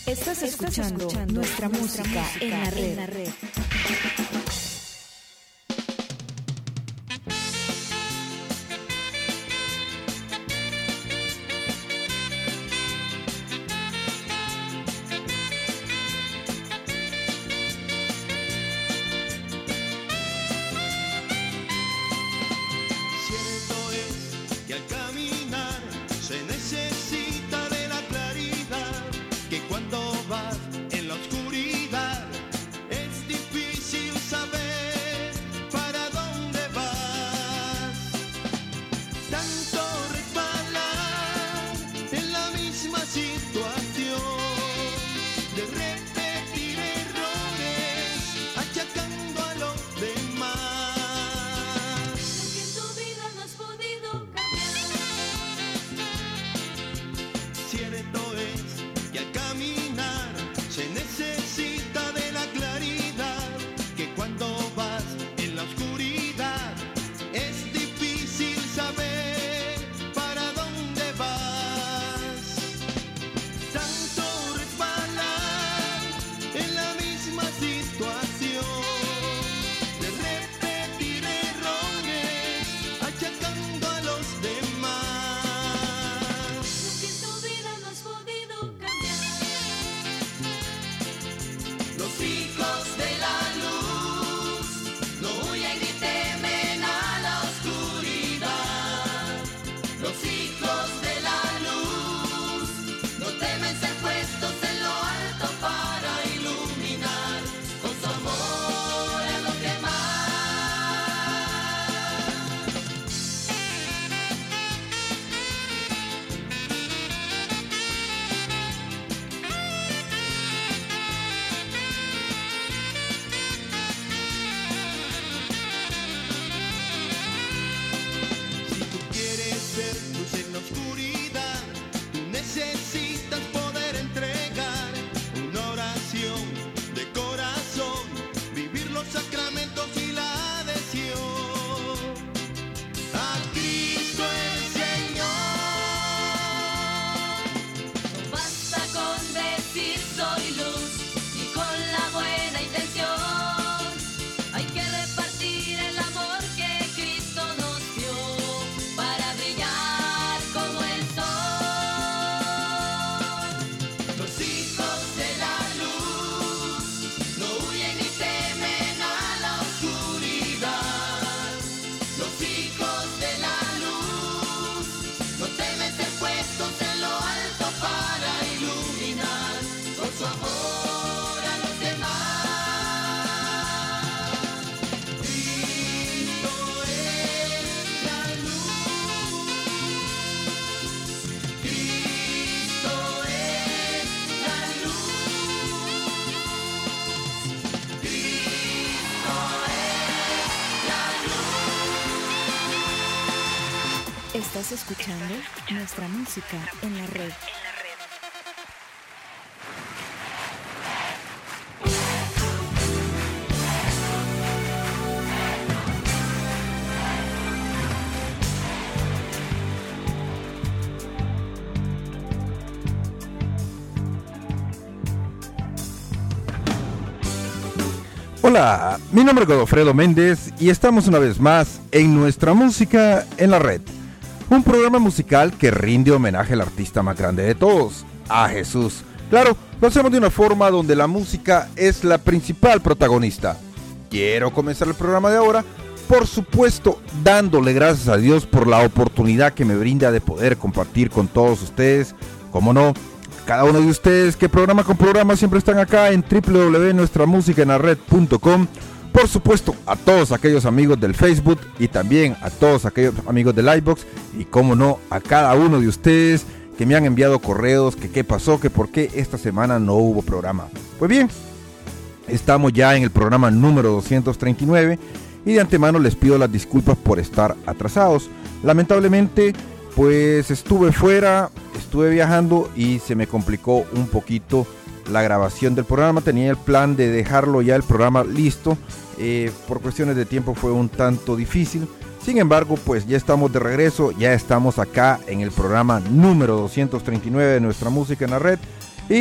Estás escuchando nuestra música en la red. Estás escuchando nuestra música en la red. Hola, mi nombre es Godofredo Méndez y estamos una vez más en nuestra música en la red. Un programa musical que rinde homenaje al artista más grande de todos, a Jesús. Claro, lo hacemos de una forma donde la música es la principal protagonista. Quiero comenzar el programa de ahora, por supuesto, dándole gracias a Dios por la oportunidad que me brinda de poder compartir con todos ustedes. Como no, cada uno de ustedes que programa con programa siempre están acá en www.nuestramusicaenlared.com. Por supuesto, a todos aquellos amigos del Facebook y también a todos aquellos amigos del iVoox y como no, a cada uno de ustedes que me han enviado correos, que qué pasó, que por qué esta semana no hubo programa. Pues bien, estamos ya en el programa número 239 y de antemano les pido las disculpas por estar atrasados. Lamentablemente, pues estuve fuera, estuve viajando y se me complicó un poquito la grabación del programa. Tenía el plan de dejarlo ya el programa listo, por cuestiones de tiempo fue un tanto difícil. Sin embargo, pues ya estamos de regreso, ya estamos acá en el programa número 239 de nuestra música en la red y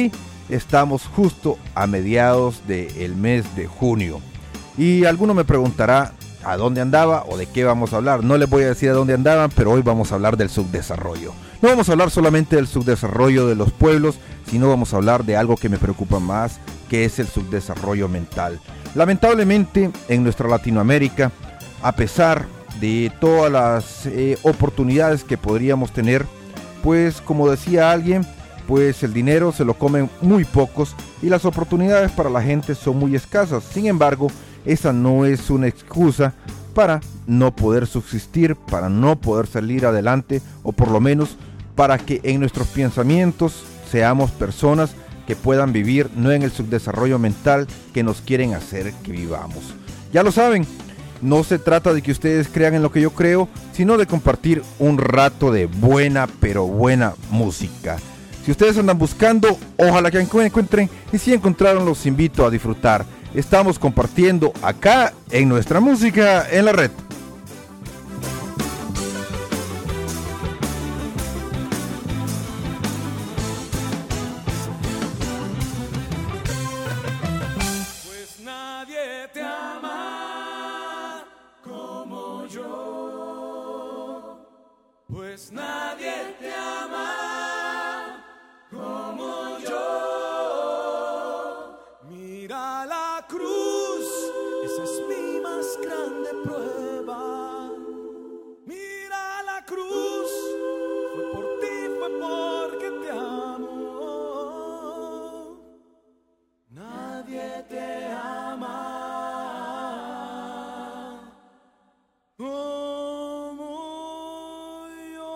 estamos justo a mediados del mes de junio. Y alguno me preguntará a dónde andaba o de qué vamos a hablar. No les voy a decir a dónde andaban, pero hoy vamos a hablar del subdesarrollo. No vamos a hablar solamente del subdesarrollo de los pueblos, sino vamos a hablar de algo que me preocupa más, que es el subdesarrollo mental. Lamentablemente, en nuestra Latinoamérica, a pesar de todas las oportunidades que podríamos tener, pues como decía alguien, pues el dinero se lo comen muy pocos y las oportunidades para la gente son muy escasas. Sin embargo, esa no es una excusa para no poder subsistir, para no poder salir adelante, o por lo menos para que en nuestros pensamientos seamos personas que puedan vivir no en el subdesarrollo mental que nos quieren hacer que vivamos. Ya lo saben, no se trata de que ustedes crean en lo que yo creo, sino de compartir un rato de buena, pero buena música. Si ustedes andan buscando, ojalá que encuentren, y si encontraron, los invito a disfrutar. Estamos compartiendo acá en Nuestra Música en la Red. Pues nadie te ama como yo. Pues nadie te ama como yo. Mira la cruz, esa es mi más grande prueba. Mira la cruz, fue por ti, fue porque te amo. Nadie te ama como yo.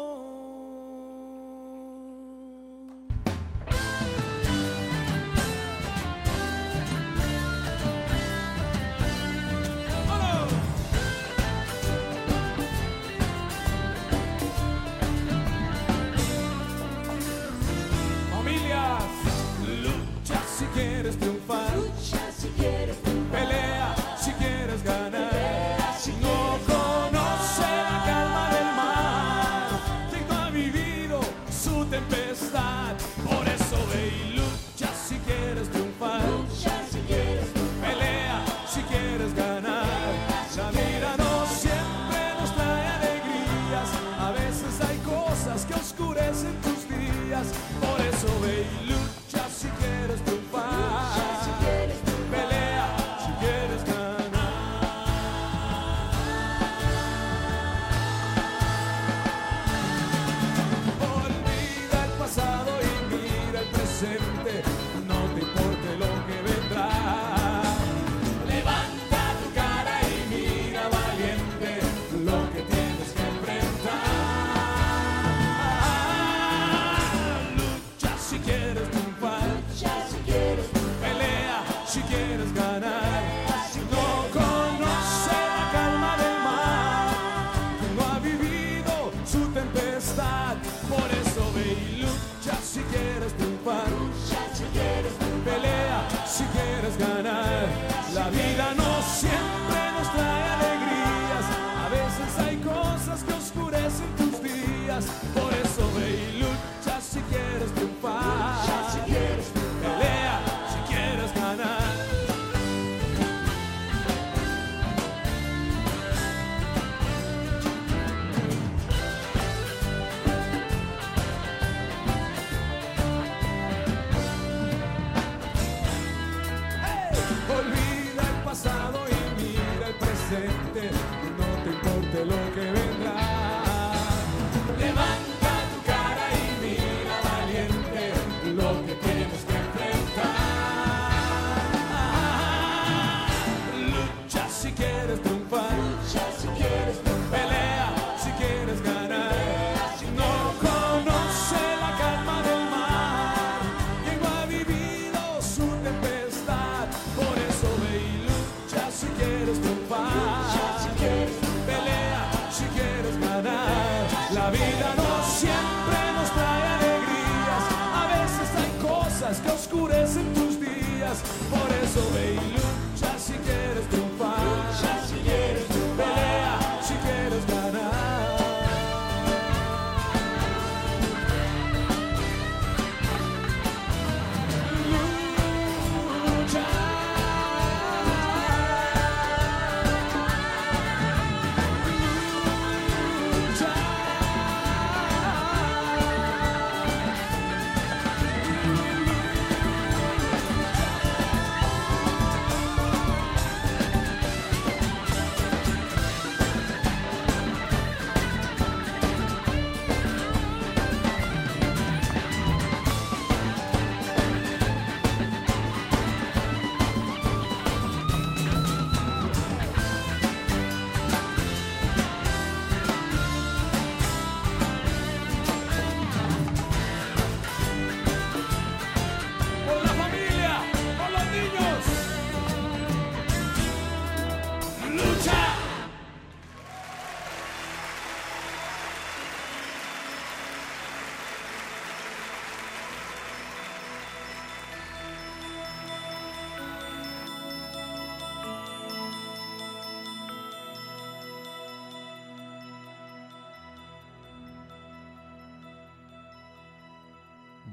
Familias, lucha si quieres triunfar. Pelea si quieres ganar. No conoce la calma del mar. Quien no ha vivido su tempestad. Por eso ve y lucha si quieres triunfar. Pelea si quieres ganar. La vida no siempre nos trae alegrías. A veces hay cosas que oscurecen tus días. Por eso ve y lucha si quieres triunfar. Pelea si quieres ganar. Olvida el pasado y mira el presente. No te importe lo que vendrá. Levanta tu cara y mira valiente lo que tienes que enfrentar. Lucha si quieres triunfar. Pelea si quieres ganar. No conoce la calma del mar. Quien no ha vivido su tempestad. Por eso ve y lucha si quieres triunfar. Pelea si quieres ganar. La vida no siempre nos trae alegrías. A veces hay cosas que oscurecen tus días. Por eso ve y lucha si quieres triunfar. Pelea si quieres ganar. Olvida el pasado y mira el presente. No te importe lo que vendrá. Levanta tu cara y mira valiente lo que tienes que enfrentar. Lucha si quieres triunfar. Pelea si quieres ganar. No conoce la calma del mar. Quien no ha vivido su tempestad. Por eso ve y lucha si quieres triunfar. Pelea si quieres ganar. La vida no siempre nos trae alegrías. A veces hay cosas que oscurecen tus días. Por eso ve y lucha si quieres triunfar. Pelea si quieres ganar.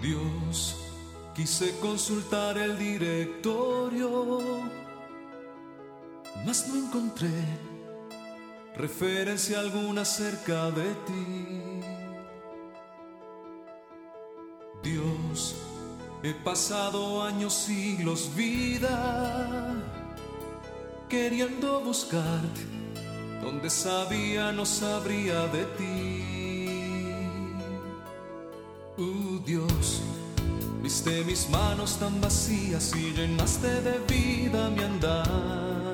Dios, quise consultar el directorio, mas no encontré referencia alguna acerca de ti. Dios, he pasado años, siglos, vida, queriendo buscarte, donde sabía no sabría de ti. Dios, viste mis manos tan vacías y llenaste de vida mi andar.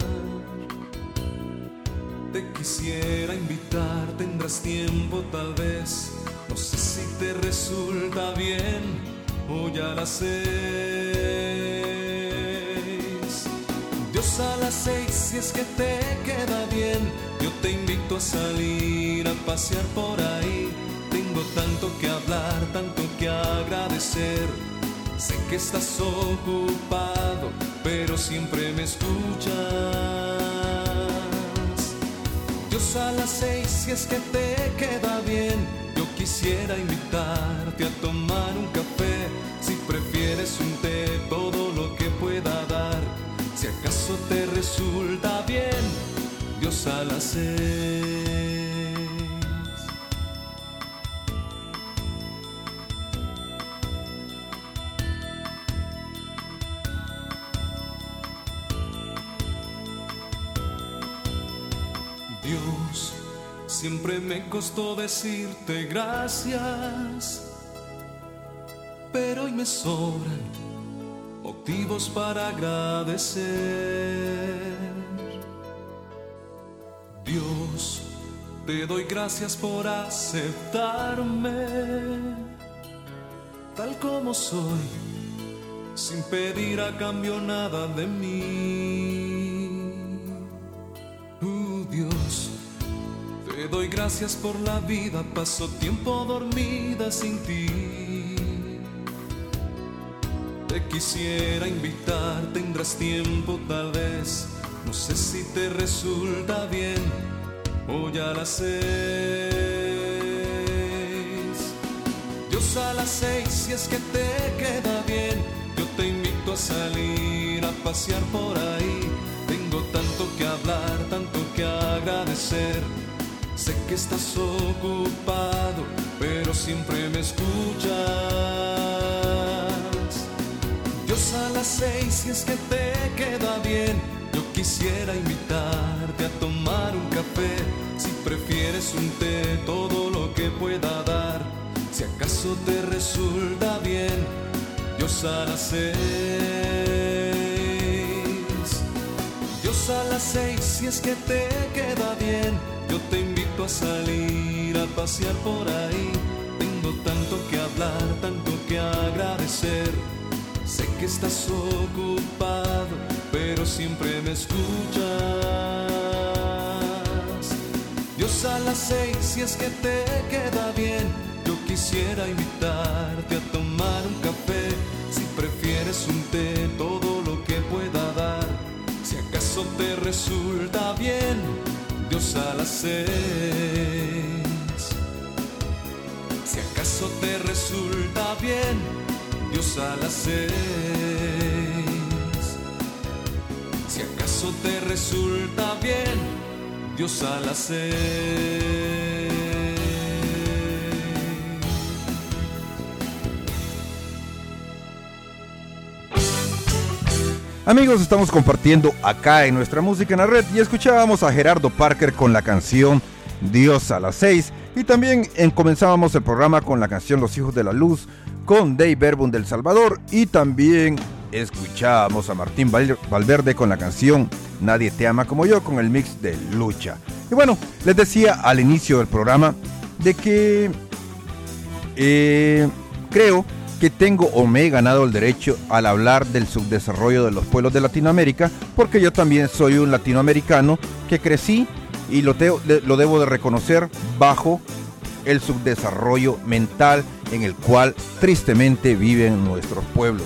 Te quisiera invitar, tendrás tiempo tal vez, no sé si te resulta bien o ya a las 6. Dios, a las 6, si es que te queda bien, yo te invito a salir a pasear por ahí. Tengo tanto que hablar, tanto que agradecer. Sé que estás ocupado, pero siempre me escuchas. Dios, a las 6, si es que te queda bien, yo quisiera invitarte a tomar un café. Si prefieres un té, todo lo que pueda dar. Si acaso te resulta bien, Dios, a las 6. Dios, siempre me costó decirte gracias, pero hoy me sobran motivos para agradecer. Dios, te doy gracias por aceptarme tal como soy, sin pedir a cambio nada de mí. Dios, te doy gracias por la vida, paso tiempo dormida sin ti. Te quisiera invitar, tendrás tiempo tal vez, no sé si te resulta bien o ya a las 6. Dios, a las 6, si es que te queda bien, yo te invito a salir a pasear por ahí. Tengo tanto que hablar, tanto que agradecer. Sé que estás ocupado, pero siempre me escuchas. Dios, a las 6, si es que te queda bien, yo quisiera invitarte a tomar un café. Si prefieres un té, todo lo que pueda dar. Si acaso te resulta bien, Dios, a las 6. Dios, a las 6, si es que te queda bien, yo te invito a salir a pasear por ahí. Tengo tanto que hablar, tanto que agradecer. Sé que estás ocupado, pero siempre me escuchas. Dios, a las 6, si es que te queda bien, yo quisiera invitarte a tomar un café. Si prefieres un té, todo lo que pueda dar. Si acaso te resulta bien, Dios, a las 6. Si acaso te resulta bien, Dios, a las 6. Si acaso te resulta bien, Dios, a las 6. Amigos, estamos compartiendo acá en Nuestra Música en la Red y escuchábamos a Gerardo Parker con la canción Dios a las 6 y también comenzábamos el programa con la canción Los Hijos de la Luz con Dave Verbum del Salvador y también escuchábamos a Martín Valverde con la canción Nadie te ama como yo con el mix de Lucha. Y bueno, les decía al inicio del programa de que creo que tengo o me he ganado el derecho al hablar del subdesarrollo de los pueblos de Latinoamérica, porque yo también soy un latinoamericano que crecí y lo debo de reconocer bajo el subdesarrollo mental en el cual tristemente viven nuestros pueblos.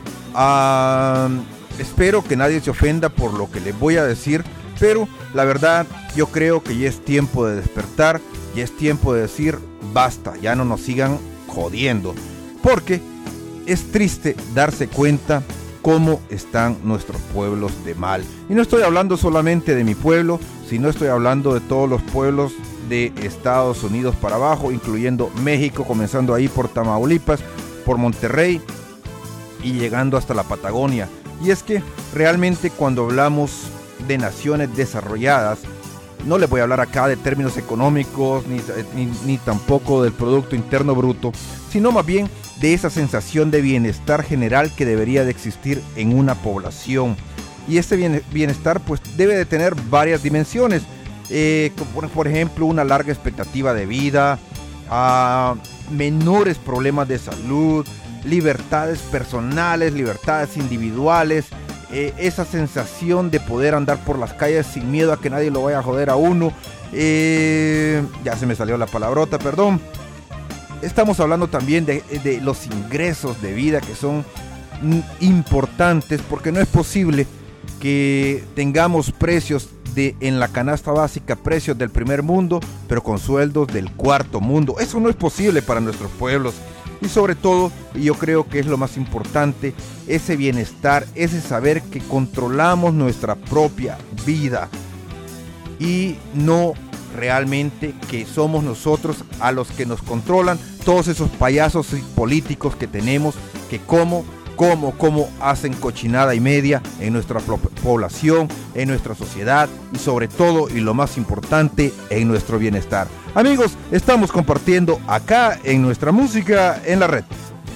Espero que nadie se ofenda por lo que les voy a decir, pero la verdad yo creo que ya es tiempo de despertar, ya es tiempo de decir basta, ya no nos sigan jodiendo. Porque es triste darse cuenta cómo están nuestros pueblos de mal. Y no estoy hablando solamente de mi pueblo, sino estoy hablando de todos los pueblos de Estados Unidos para abajo, incluyendo México, comenzando ahí por Tamaulipas, por Monterrey y llegando hasta la Patagonia. Y es que realmente cuando hablamos de naciones desarrolladas, no les voy a hablar acá de términos económicos ni tampoco del Producto Interno Bruto, sino más bien de esa sensación de bienestar general que debería de existir en una población. Y ese bienestar pues debe de tener varias dimensiones, por ejemplo una larga expectativa de vida, menores problemas de salud, libertades personales, libertades individuales, esa sensación de poder andar por las calles sin miedo a que nadie lo vaya a joder a uno, ya se me salió la palabrota, perdón. Estamos hablando también de los ingresos de vida que son importantes, porque no es posible que tengamos precios en la canasta básica, precios del primer mundo, pero con sueldos del cuarto mundo. Eso no es posible para nuestros pueblos. Y sobre todo, y yo creo que es lo más importante, ese bienestar, ese saber que controlamos nuestra propia vida y no realmente que somos nosotros a los que nos controlan todos esos payasos políticos que tenemos, que cómo hacen cochinada y media en nuestra población, en nuestra sociedad y sobre todo, y lo más importante, en nuestro bienestar. Amigos, estamos compartiendo acá en nuestra música en la red.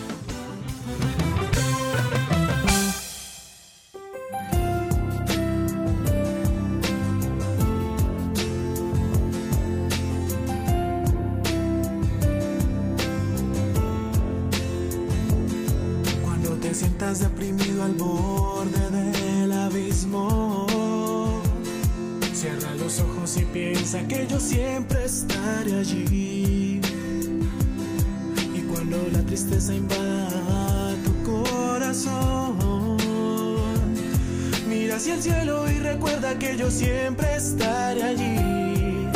Sientas deprimido al borde del abismo, cierra los ojos y piensa que yo siempre estaré allí. Y cuando la tristeza invada tu corazón, mira hacia el cielo y recuerda que yo siempre estaré allí.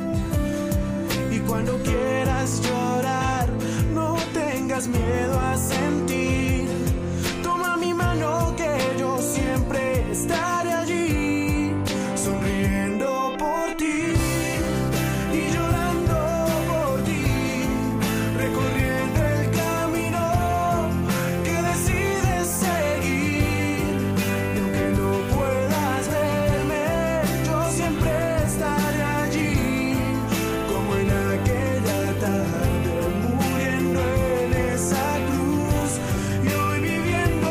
Y cuando quieras llorar, no tengas miedo a sentir. Mi mano que yo siempre estaré allí, sonriendo por ti y llorando por ti, recorriendo el camino que decides seguir. Y aunque no puedas verme, yo siempre estaré allí, como en aquella tarde, muriendo en esa cruz y hoy viviendo.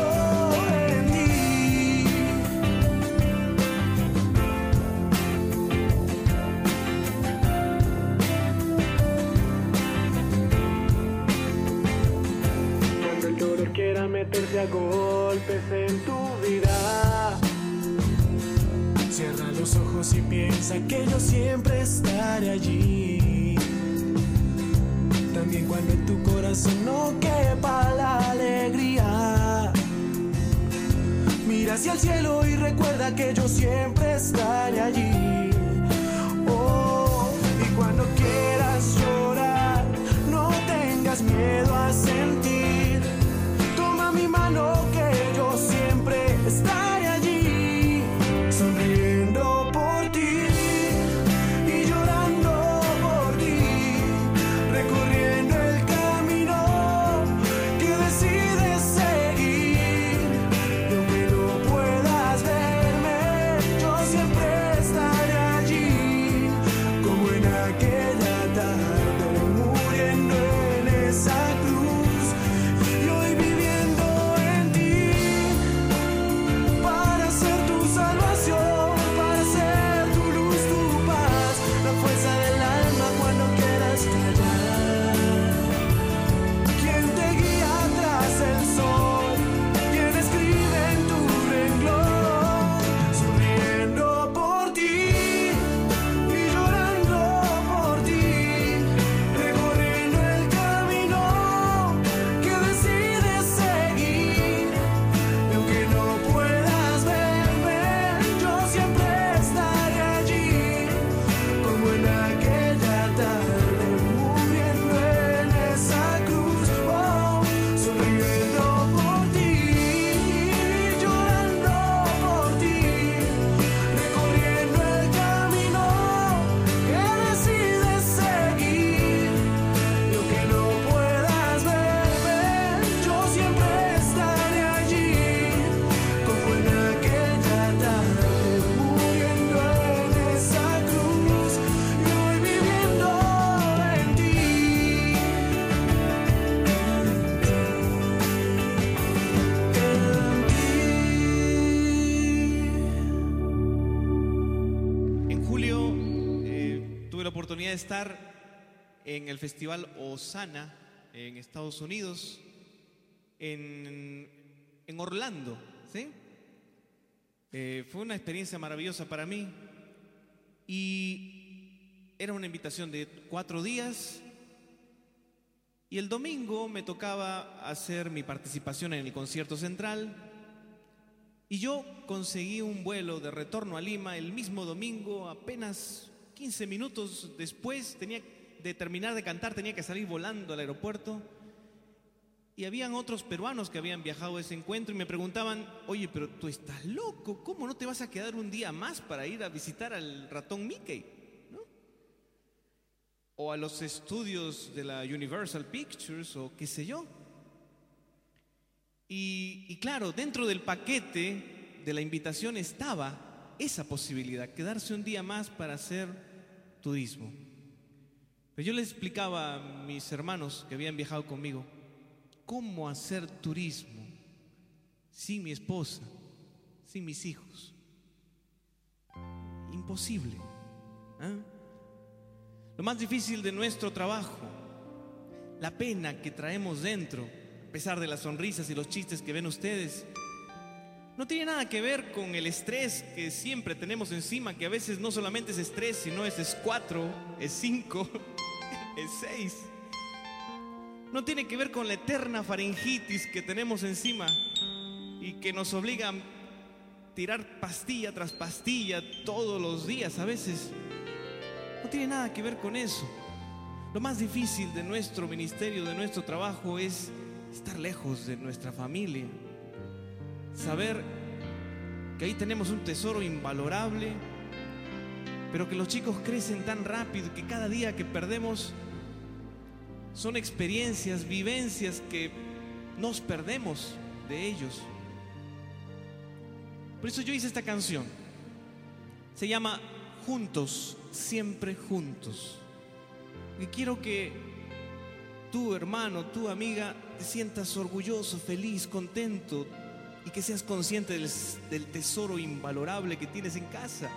Quiera meterse a golpes en tu vida, cierra los ojos y piensa que yo siempre estaré allí. También cuando en tu corazón no quepa la alegría, mira hacia el cielo y recuerda que yo siempre estaré allí. Oh, y cuando quieras llorar, no tengas miedo a sentir. Mi mano que yo siempre estaré allí, sonriendo por ti y llorando por ti, recorriendo el camino que decides seguir. Y aunque no puedas verme, yo siempre estaré oportunidad de estar en el Festival Osana en Estados Unidos, en Orlando, ¿sí? Fue una experiencia maravillosa para mí y era una invitación de 4 días y el domingo me tocaba hacer mi participación en el concierto central y yo conseguí un vuelo de retorno a Lima el mismo domingo. Apenas 15 minutos después tenía de terminar de cantar, tenía que salir volando al aeropuerto. Y habían otros peruanos que habían viajado a ese encuentro y me preguntaban: oye, pero tú estás loco, ¿cómo no te vas a quedar un día más para ir a visitar al ratón Mickey? ¿No? O a los estudios de la Universal Pictures o qué sé yo. Y claro, dentro del paquete de la invitación estaba esa posibilidad, quedarse un día más para hacer turismo. Pero yo les explicaba a mis hermanos que habían viajado conmigo cómo hacer turismo sin mi esposa, sin mis hijos. Imposible. ¿Eh? Lo más difícil de nuestro trabajo, la pena que traemos dentro, a pesar de las sonrisas y los chistes que ven ustedes, no tiene nada que ver con el estrés que siempre tenemos encima, que a veces no solamente es estrés, sino es 4, es 5, es 6. No tiene que ver con la eterna faringitis que tenemos encima y que nos obliga a tirar pastilla tras pastilla todos los días a veces. No tiene nada que ver con eso. Lo más difícil de nuestro ministerio, de nuestro trabajo, es estar lejos de nuestra familia. Saber que ahí tenemos un tesoro invalorable, pero que los chicos crecen tan rápido que cada día que perdemos son experiencias, vivencias que nos perdemos de ellos. Por eso yo hice esta canción. Se llama Juntos, siempre juntos. Y quiero que tú, hermano, tú, amiga, te sientas orgulloso, feliz, contento y que seas consciente del tesoro invalorable que tienes en casa.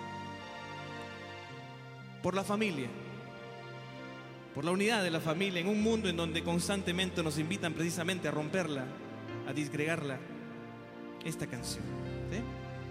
Por la familia, por la unidad de la familia en un mundo en donde constantemente nos invitan precisamente a romperla, a disgregarla. Esta canción, ¿sí?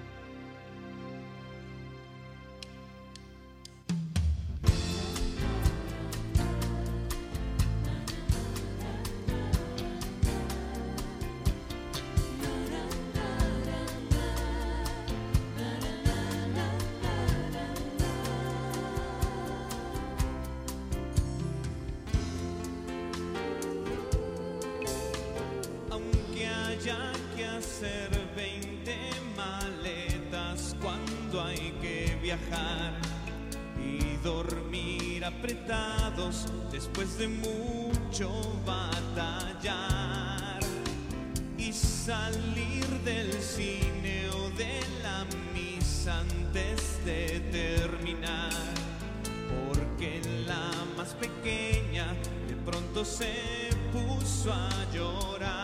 Haya que hacer 20 maletas cuando hay que viajar y dormir apretados después de mucho batallar y salir del cine o de la misa antes de terminar, porque la más pequeña de pronto se puso a llorar.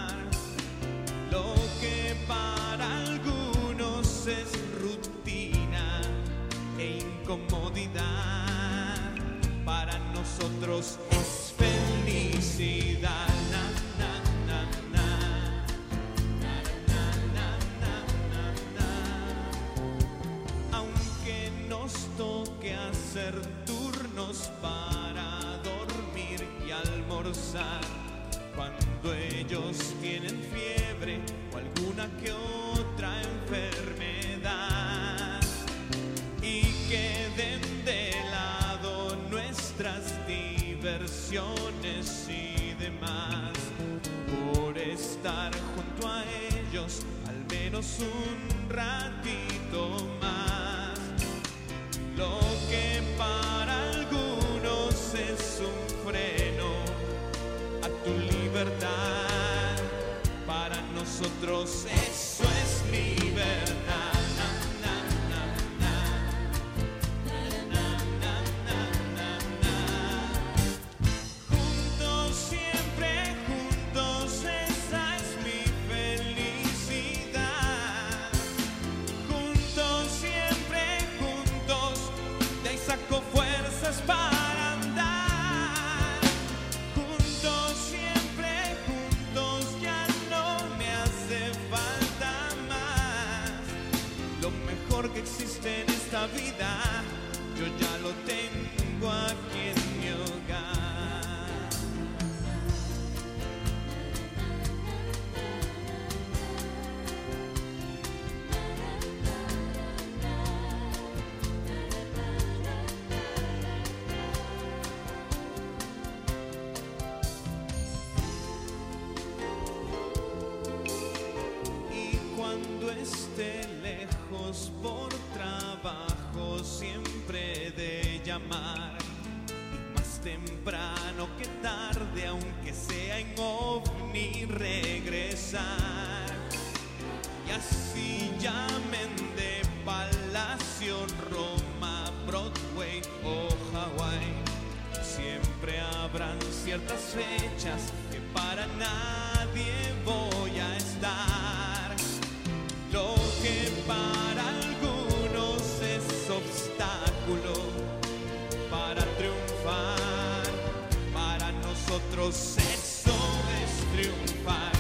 Lo que para algunos es rutina e incomodidad, para nosotros es felicidad. Na, na, na, na. Na, na, na, na, na, na. Aunque nos toque hacer turnos para dormir y almorzar, cuando ellos tienen fiebre o alguna que otra enfermedad, y queden de lado nuestras diversiones y demás, por estar junto a ellos al menos un ratito más. Lo que para algunos es un freno a tu libertad, para nosotros eso es libertad. Na, na, na, na, na, na, na. Juntos, siempre juntos, esa es mi felicidad. Juntos, siempre juntos, de ahí saco fuerzas para cuando esté lejos por trabajo siempre he de llamar, y más temprano que tarde, aunque sea en ovni, regresar. Y así llamen de Palacio, Roma, Broadway o Hawái, siempre habrán ciertas fechas que para nadie voy a estar. Lo que para algunos es obstáculo para triunfar, para nosotros eso es triunfar.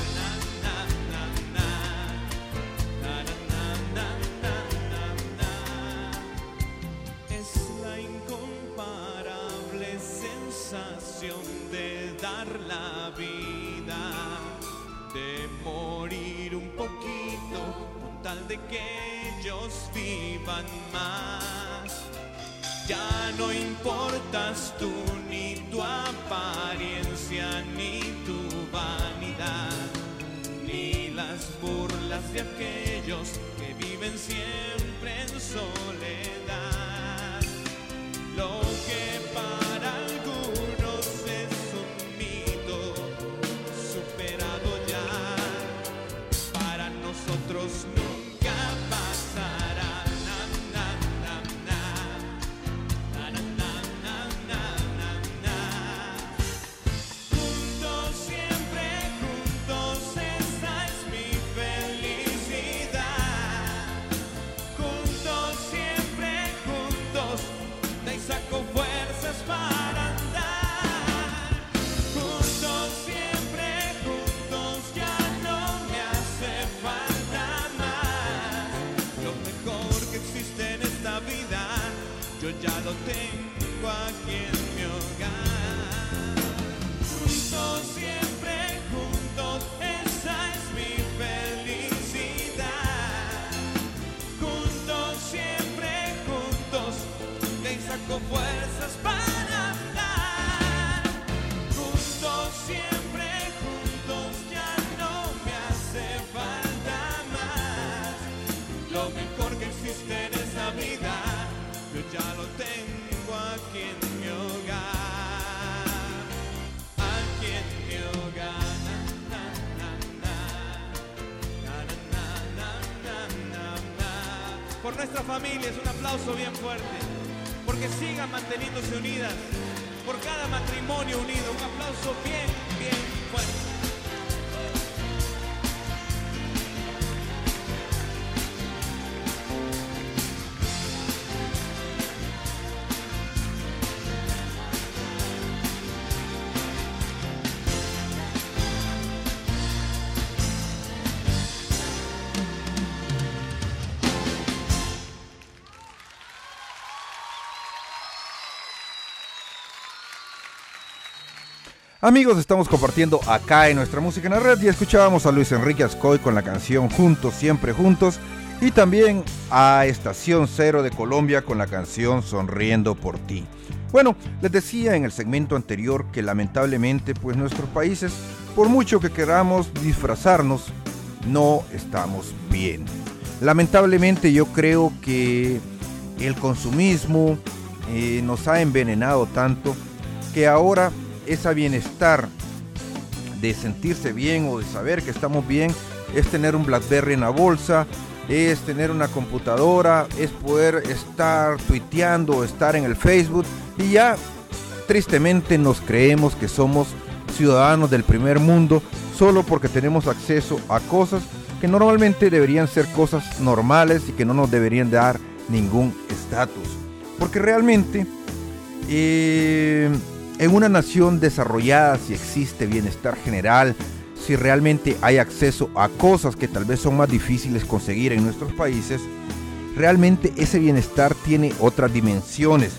De dar la vida, de morir un poquito con tal de que ellos vivan más. Ya no importas tú, ni tu apariencia, ni tu vanidad, ni las burlas de aquellos que viven siempre en soledad. Lo que para algunos es un mito superado ya, para nosotros nunca pasará. Na, na, na, na. Na, na, na, na, na, na. Juntos, siempre juntos, esa es mi felicidad. Juntos, siempre juntos, de ahí saco fuerzas para andar. Juntos, siempre juntos, ya no me hace falta más. Lo mejor que existe en esta vida, yo ya lo tengo aquí en mi hogar. Juntos, siempre juntos, esa es mi felicidad. Juntos, siempre juntos, de ahí saco fuerzas para andar. Juntos, siempre juntos, ya no me hace falta más. Lo mejor que existe en esa vida, yo ya lo tengo aquí en mi hogar. Aquí en mi hogar. Na, na, na, na, na, na, na, na, na. Por nuestra familia, es un aplauso bien fuerte. Porque sigan manteniéndose unidas, por cada matrimonio unido, un aplauso bien, bien fuerte. Amigos, estamos compartiendo acá en Nuestra Música en la Red y escuchábamos a Luis Enrique Azcoy con la canción Juntos, Siempre Juntos, y también a Estación Cero de Colombia con la canción Sonriendo por Ti. Bueno, les decía en el segmento anterior que lamentablemente pues nuestros países, por mucho que queramos disfrazarnos, no estamos bien. Lamentablemente yo creo que el consumismo nos ha envenenado tanto que ahora ese bienestar de sentirse bien o de saber que estamos bien es tener un BlackBerry en la bolsa, es tener una computadora, es poder estar tuiteando o estar en el Facebook, y ya tristemente nos creemos que somos ciudadanos del primer mundo solo porque tenemos acceso a cosas que normalmente deberían ser cosas normales y que no nos deberían dar ningún estatus, porque realmente en una nación desarrollada, si existe bienestar general, si realmente hay acceso a cosas que tal vez son más difíciles conseguir en nuestros países, realmente ese bienestar tiene otras dimensiones.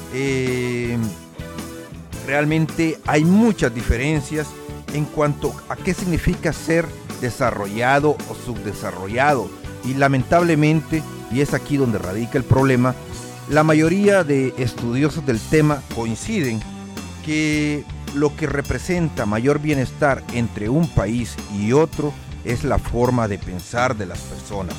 Realmente hay muchas diferencias en cuanto a qué significa ser desarrollado o subdesarrollado. Y lamentablemente, y es aquí donde radica el problema, la mayoría de estudiosos del tema coinciden que lo que representa mayor bienestar entre un país y otro es la forma de pensar de las personas.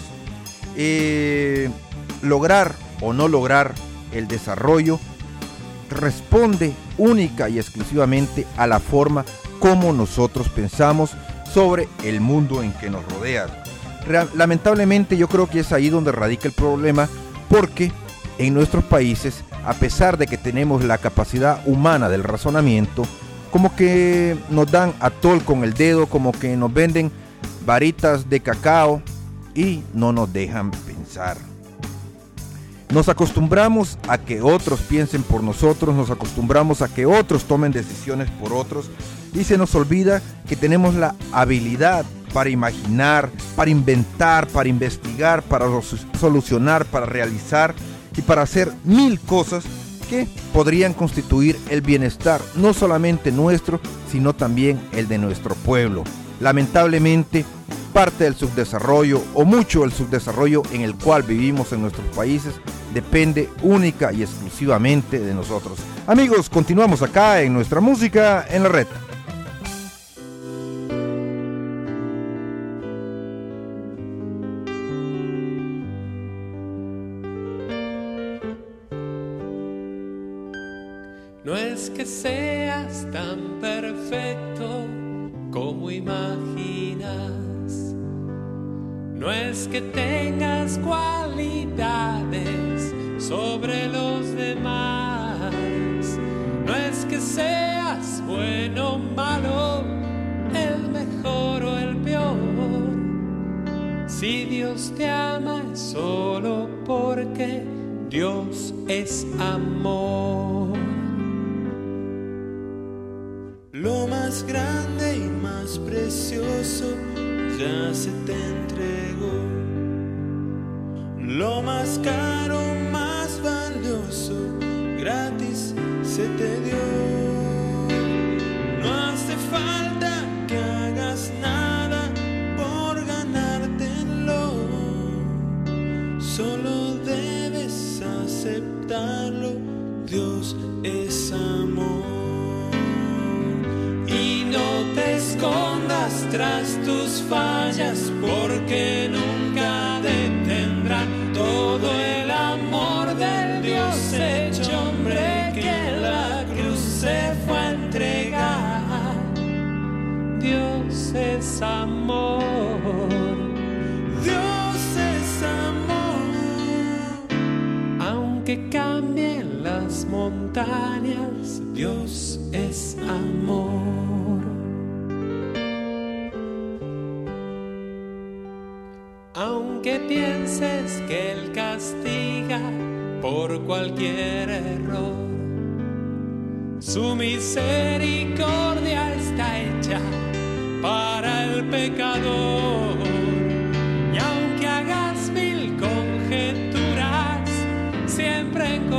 Lograr o no lograr el desarrollo responde única y exclusivamente a la forma como nosotros pensamos sobre el mundo en que nos rodea. Lamentablemente yo creo que es ahí donde radica el problema, porque en nuestros países, a pesar de que tenemos la capacidad humana del razonamiento, como que nos dan atol con el dedo, como que nos venden varitas de cacao y no nos dejan pensar. Nos acostumbramos a que otros piensen por nosotros, nos acostumbramos a que otros tomen decisiones por otros y se nos olvida que tenemos la habilidad para imaginar, para inventar, para investigar, para solucionar, para realizar y para hacer 1000 cosas que podrían constituir el bienestar, no solamente nuestro, sino también el de nuestro pueblo. Lamentablemente, parte del subdesarrollo o mucho del subdesarrollo en el cual vivimos en nuestros países depende única y exclusivamente de nosotros. Amigos, continuamos acá en nuestra música en la red. No es que seas tan perfecto como imaginas, no es que tengas cualidades sobre los demás, no es que seas bueno o malo, el mejor o el peor. Si Dios te ama es solo porque Dios es amor. Lo más grande y más precioso ya se te entregó. Lo más caro, más valioso, gratis se te dio. No hace falta que hagas nada por ganártelo. Solo debes aceptarlo. Dios es amor. No te escondas tras tus fallas, porque nunca detendrán todo el amor del Dios hecho hombre que en la cruz se fue a entregar. Dios es amor. Dios es amor. Aunque cambien las montañas, Dios es amor. Aunque pienses que Él castiga por cualquier error, su misericordia está hecha para el pecador. Y aunque hagas 1000 conjeturas, siempre en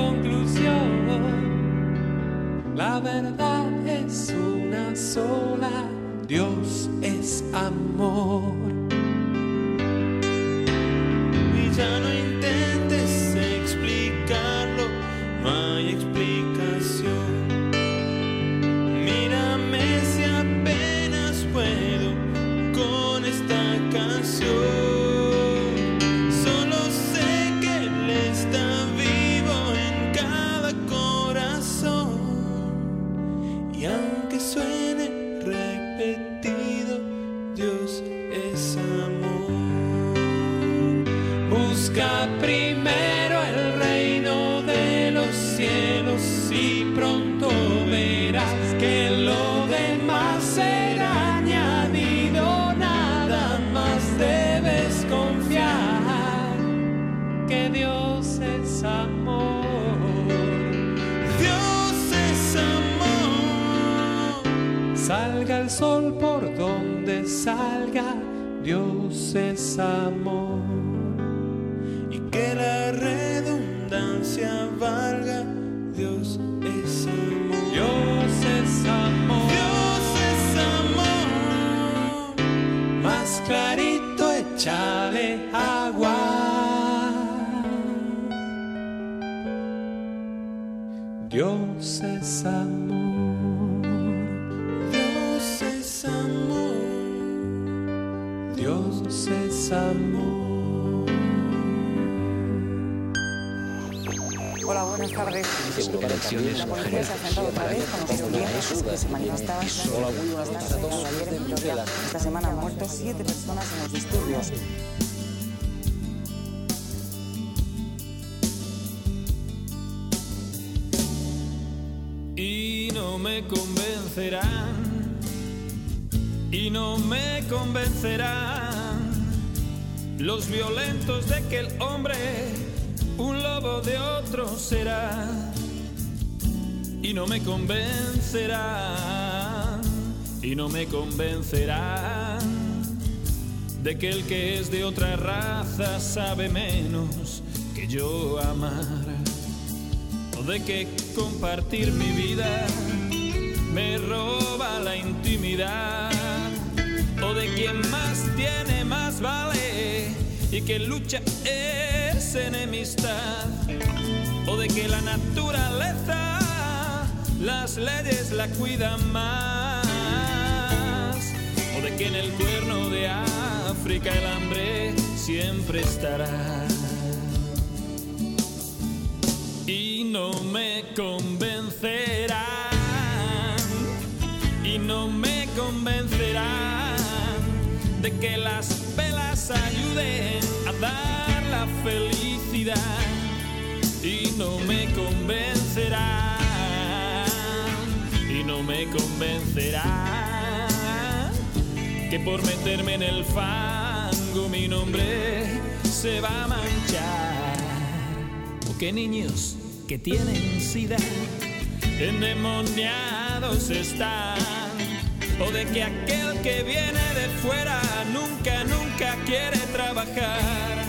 conclusión, la verdad es una sola: Dios es amor. Ya no intentes explicarlo, no hay explicación. Mírame si apenas puedo con esta canción. Solo sé que Él está vivo en cada corazón. Y aunque suene repetido, Dios es amor. Busca primero el reino de los cielos y pronto verás que lo demás será añadido. Nada más debes confiar, que Dios es amor. Dios es amor. Salga el sol por donde salga, Dios es amor. Que la redundancia valga, Dios es amor. Dios es amor. Dios es amor. Más clarito échale agua. Dios es amor. Dios es amor. Dios es amor. Hola, buenas tardes. La policía se ha enfrentado otra vez con los estudiantes que se manifestaban esta semana han muerto 7 personas en los disturbios. Y no me convencerán, y no me convencerán los violentos de que el hombre un lobo de otro será. Y no me convencerán, y no me convencerán de que el que es de otra raza sabe menos que yo amar, o de que compartir mi vida me roba la intimidad, o de quien más tiene más vale y que lucha es enemistad, o de que la naturaleza las leyes la cuidan más, o de que en el cuerno de África el hambre siempre estará. Y no me convencerán, y no me convencerán de que las velas ayuden a dar la felicidad. Y no me convencerán, y no me convencerán que por meterme en el fango mi nombre se va a manchar, o que niños que tienen sida endemoniados están, o de que aquel que viene de fuera nunca, nunca quiere trabajar,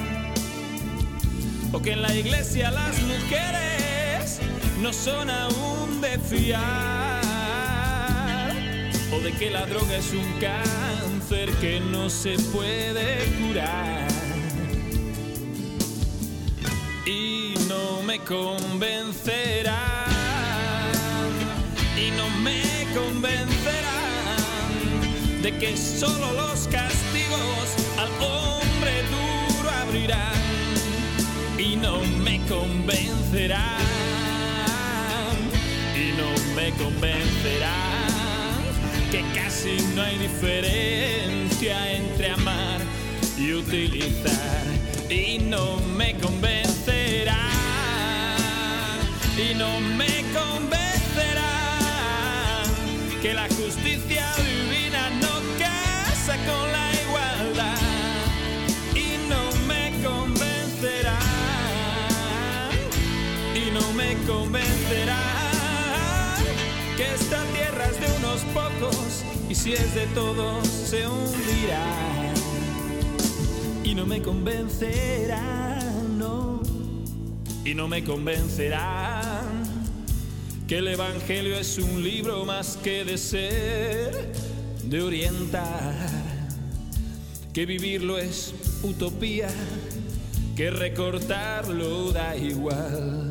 o que en la iglesia las mujeres no son aún de fiar, o de que la droga es un cáncer que no se puede curar. Y no me convencerán, y no me convencerán de que solo los castigos al hombre duro abrirán. Y no me convencerán, y no me convencerán que casi no hay diferencia entre amar y utilizar. Y no me convencerán, y no me convencerán que la justicia divina no casa con la igualdad. Y no me convencerán, y no me convencerán que esta tierra es de unos pocos y si es de todos se hundirá. Y no me convencerán, no, y no me convencerán que el evangelio es un libro más que de ser, de orientar, que vivirlo es utopía, que recortarlo da igual.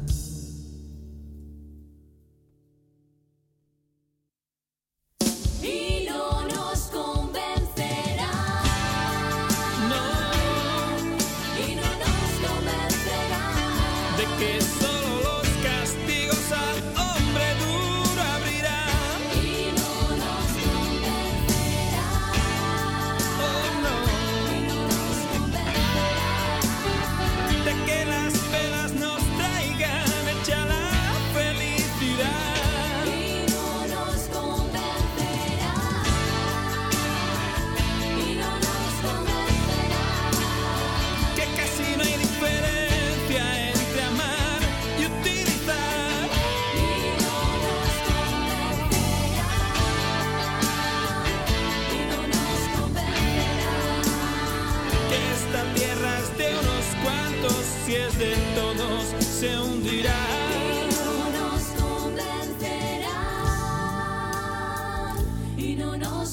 Si es de todos se hundirá. Y no nos convencerán, y no nos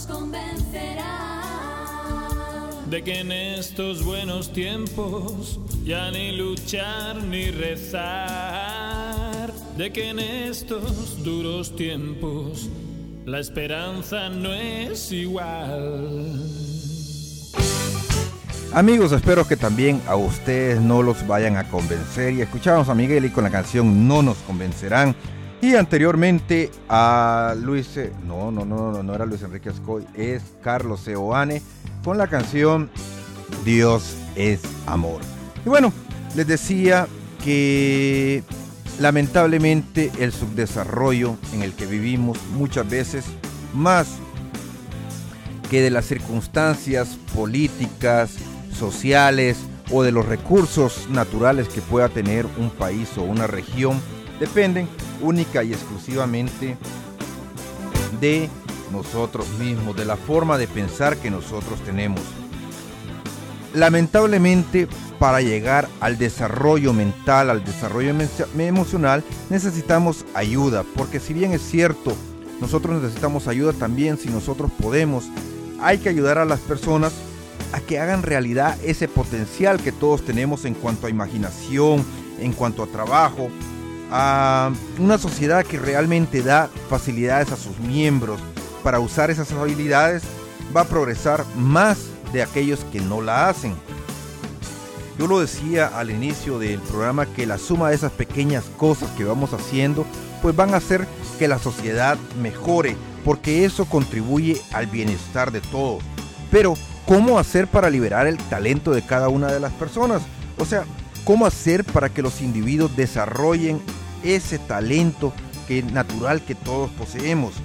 convencerán de que en estos buenos tiempos ya ni luchar ni rezar, de que en estos duros tiempos la esperanza no es igual. Amigos, espero que también a ustedes no los vayan a convencer. Y escuchamos a Miguel y con la canción No nos convencerán. Y anteriormente a Luis, no era Luis Enrique Ascoy, es Carlos Seoane con la canción Dios es amor. Y bueno, les decía que lamentablemente el subdesarrollo en el que vivimos muchas veces, más que de las circunstancias políticas, sociales o de los recursos naturales que pueda tener un país o una región, dependen única y exclusivamente de nosotros mismos, de la forma de pensar que nosotros tenemos. Lamentablemente, para llegar al desarrollo mental, al desarrollo emocional, necesitamos ayuda, porque si bien es cierto, nosotros necesitamos ayuda también, si nosotros podemos, hay que ayudar a las personas a que hagan realidad ese potencial que todos tenemos en cuanto a imaginación, en cuanto a trabajo, a una sociedad que realmente da facilidades a sus miembros para usar esas habilidades, va a progresar más de aquellos que no la hacen. Yo lo decía al inicio del programa que la suma de esas pequeñas cosas que vamos haciendo pues van a hacer que la sociedad mejore, porque eso contribuye al bienestar de todos. Pero ¿cómo hacer para liberar el talento de cada una de las personas? O sea, ¿cómo hacer para que los individuos desarrollen ese talento natural que todos poseemos?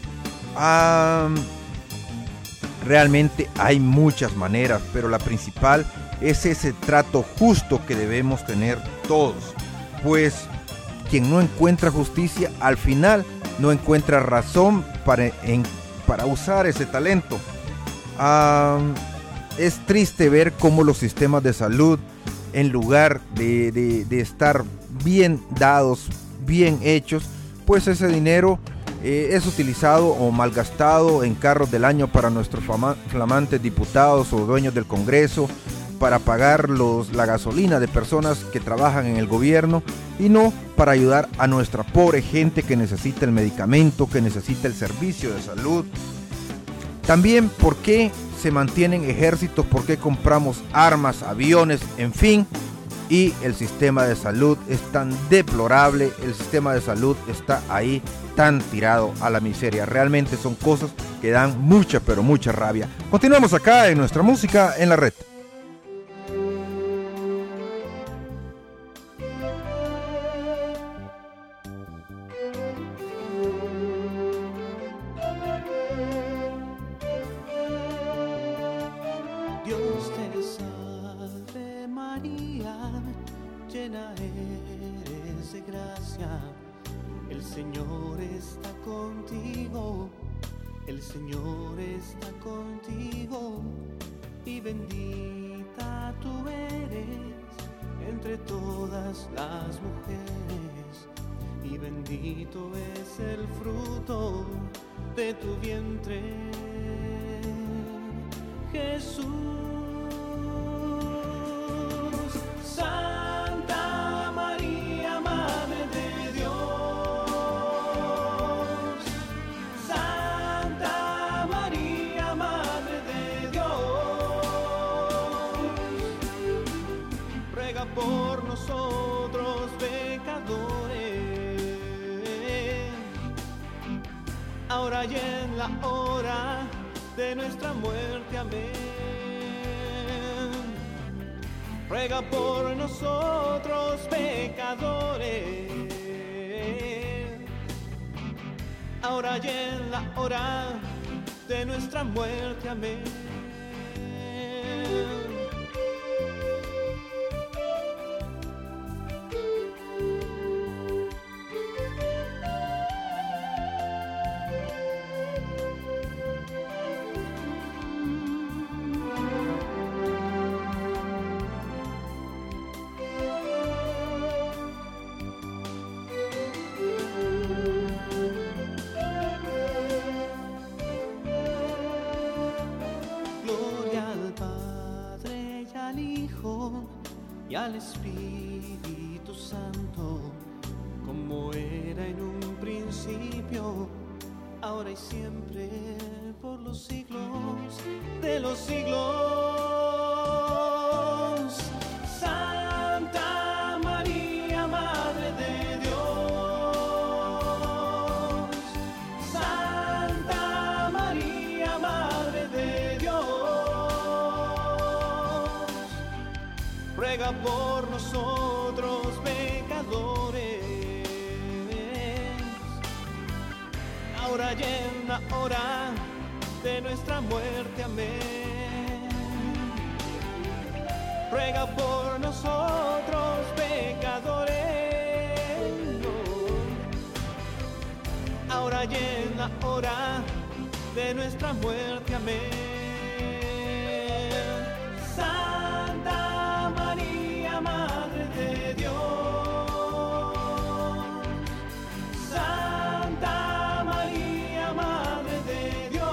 Realmente hay muchas maneras, pero la principal es ese trato justo que debemos tener todos. Pues quien no encuentra justicia, al final no encuentra razón para usar ese talento. Es triste ver cómo los sistemas de salud, en lugar de estar bien dados, bien hechos, pues ese dinero es utilizado o malgastado en carros del año para nuestros flamantes diputados o dueños del Congreso, para pagar la gasolina de personas que trabajan en el gobierno y no para ayudar a nuestra pobre gente que necesita el medicamento, que necesita el servicio de salud. También, ¿por qué se mantienen ejércitos? ¿Por qué compramos armas, aviones, en fin? Y el sistema de salud es tan deplorable, el sistema de salud está ahí tan tirado a la miseria. Realmente son cosas que dan mucha, pero mucha rabia. Continuamos acá en nuestra música en la red. Dios te salve María, llena eres de gracia, el Señor está contigo, el Señor está contigo, y bendita tú eres entre todas las mujeres, y bendito es el fruto de tu vientre, Jesús. Santa María, Madre de Dios, Santa María, Madre de Dios, ruega por nosotros pecadores, ahora y en la hora de nuestra muerte, amén. Ruega por nosotros pecadores, ahora y en la hora de nuestra muerte, amén. Y al Espíritu Santo, como era en un principio, ahora y siempre, por los siglos de los siglos. ruega por nosotros pecadores, ahora y en la hora de nuestra muerte, amén. Ruega por nosotros pecadores, ahora y en la hora de nuestra muerte, amén. Santa María, Madre de Dios, Santa María, Madre de Dios.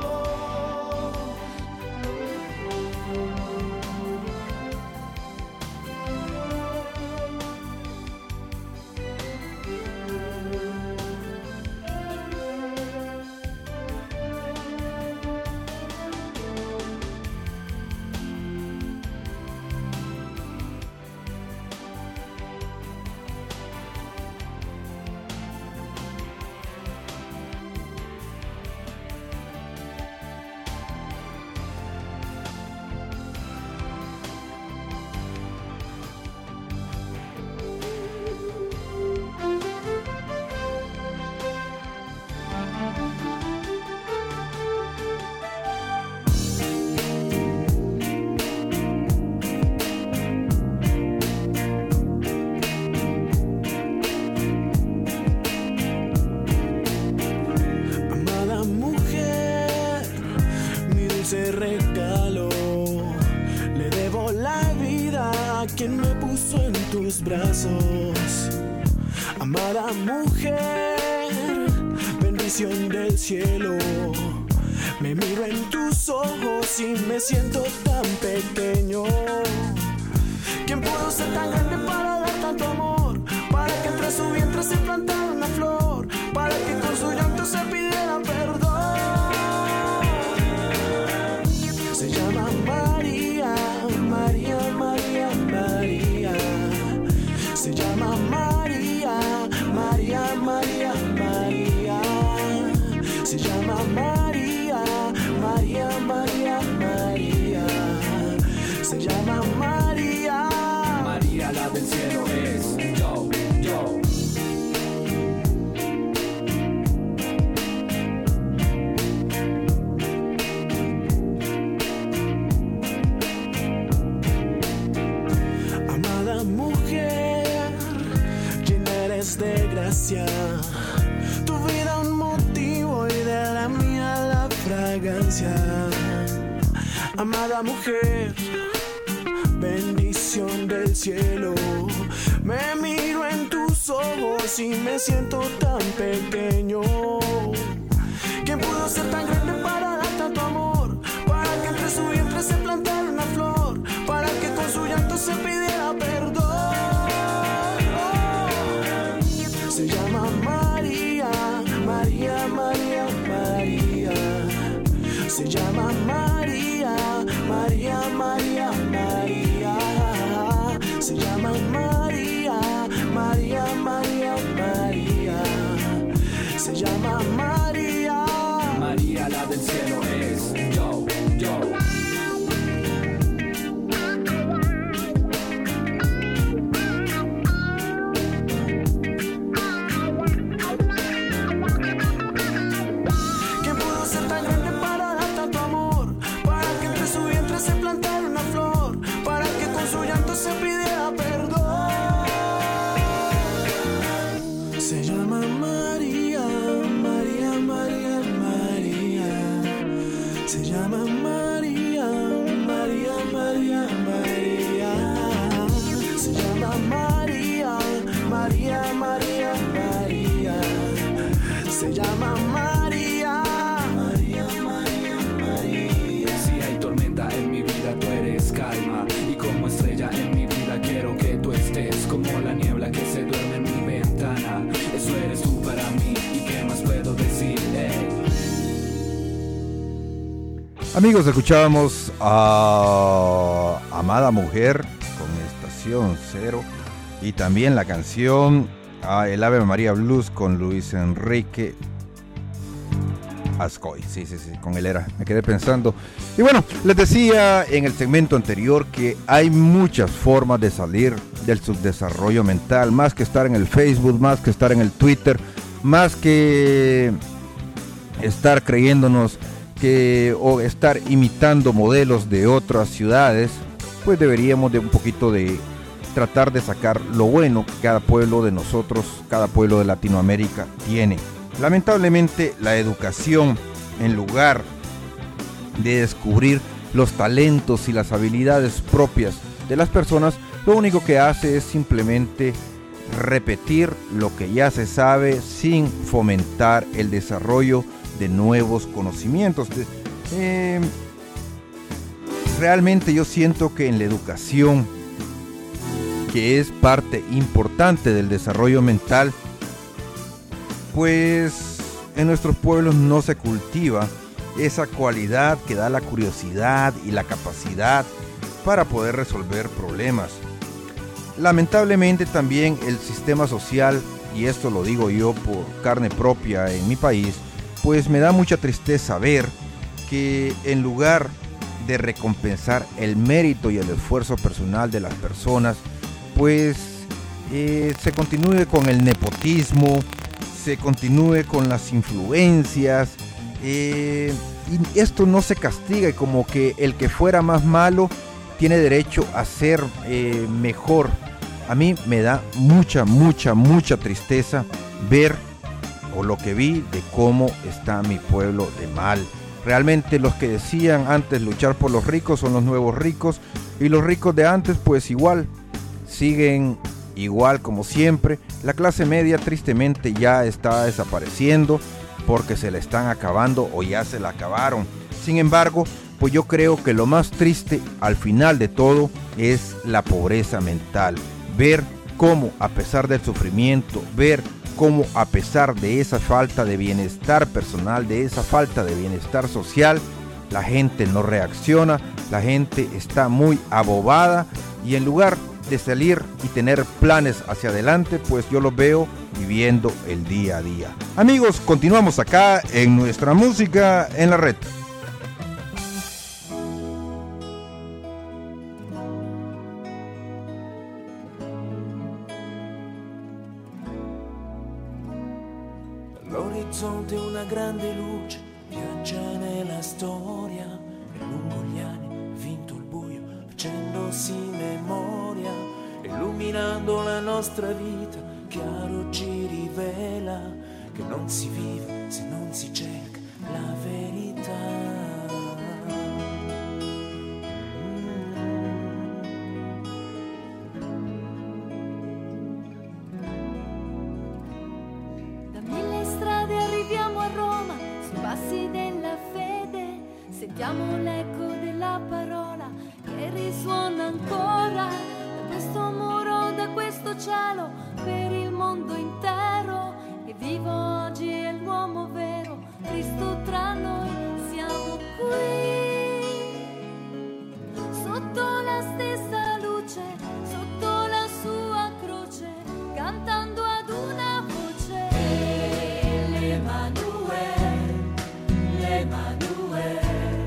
quien me puso en tus brazos. Amada mujer, bendición del cielo. Me miro en tus ojos y me siento tan pequeño. ¿Quién pudo ser tan grande para dar tanto amor? Para que entre su vientre se plantara una flor, para que con su llanto se pidiera perdón. Se llama María, María, María, María. Se llama María, María, María, María. Se llama María, María, María, María. Se llama María. María, la del cielo es yo, yo. Amada mujer, llena eres de gracia. Tu vida un motivo y de la mía la fragancia. Amada mujer, bendición del cielo. Me miro en tus ojos y me siento tan pequeño. ¿Quién pudo ser tan grande para dar tanto amor? Para que entre su vientre se plantara una flor, para que con su llanto se pidiera perdón. Se llama María, María, María, María. Se llama María, María, María, María. Se llama María, María, María, María. Se llama María. María, la del cielo es yo, yo. ¿Quién pudo ser tan grande para dar tanto amor? Para que entre su vientre se plantara una flor, para que con su llanto se pidiera perdón. Se llama María, María, María, María. Se llama María, María, María, María. Se llama María, María, María, María. Se llama María, María, María, María. Si hay tormenta en mi vida, tú eres calma. Y como estrella en mi vida quiero que tú estés, como la niebla que se duerme en mi ventana. Eso eres tú para mí, ¿y qué más puedo decir? Amigos, escuchábamos a Amada Mujer con Estación Cero y también la canción El Ave María Blues con Luis Enrique. Ascoy. Sí, con él era. Me quedé pensando. Y bueno, les decía en el segmento anterior que hay muchas formas de salir del subdesarrollo mental, más que estar en el Facebook, más que estar en el Twitter, más que estar creyéndonos o estar imitando modelos de otras ciudades. Pues deberíamos de un poquito de tratar de sacar lo bueno que cada pueblo de nosotros, cada pueblo de Latinoamérica tiene. Lamentablemente la educación, en lugar de descubrir los talentos y las habilidades propias de las personas, lo único que hace es simplemente repetir lo que ya se sabe sin fomentar el desarrollo de nuevos conocimientos. Realmente yo siento que en la educación, que es parte importante del desarrollo mental, pues en nuestros pueblos no se cultiva esa cualidad que da la curiosidad y la capacidad para poder resolver problemas. Lamentablemente también el sistema social, y esto lo digo yo por carne propia en mi país, pues me da mucha tristeza ver que en lugar de recompensar el mérito y el esfuerzo personal de las personas, pues se continúe con el nepotismo, se continúe con las influencias, y esto no se castiga, y como que el que fuera más malo tiene derecho a ser mejor. A mí me da mucha tristeza ver, o lo que vi, de cómo está mi pueblo de mal. Realmente los que decían antes luchar por los ricos son los nuevos ricos, y los ricos de antes pues igual siguen igual como siempre. La clase media tristemente ya está desapareciendo porque se la están acabando o ya se la acabaron. Sin embargo, pues yo creo que lo más triste al final de todo es la pobreza mental. Ver cómo a pesar del sufrimiento, ver cómo a pesar de esa falta de bienestar personal, de esa falta de bienestar social, la gente no reacciona, la gente está muy abobada, y en lugar de salir y tener planes hacia adelante, pues yo los veo viviendo el día a día. Amigos, continuamos acá en nuestra música en la red. All'orizzonte una grande luce viaggia nella storia, e lungo gli anni vinto il buio, facendosi memoria, illuminando la nostra vita, chiaro ci rivela che non si vive se non si cerca la verità. Passi della fede, sentiamo l'eco della parola che risuona ancora da questo muro, da questo cielo, per il mondo intero. Che vivo oggi è l'uomo vero, Cristo tra noi, siamo qui, sotto la stessa luce, sotto la sua croce, cantando ad una voce. L'Emanuele,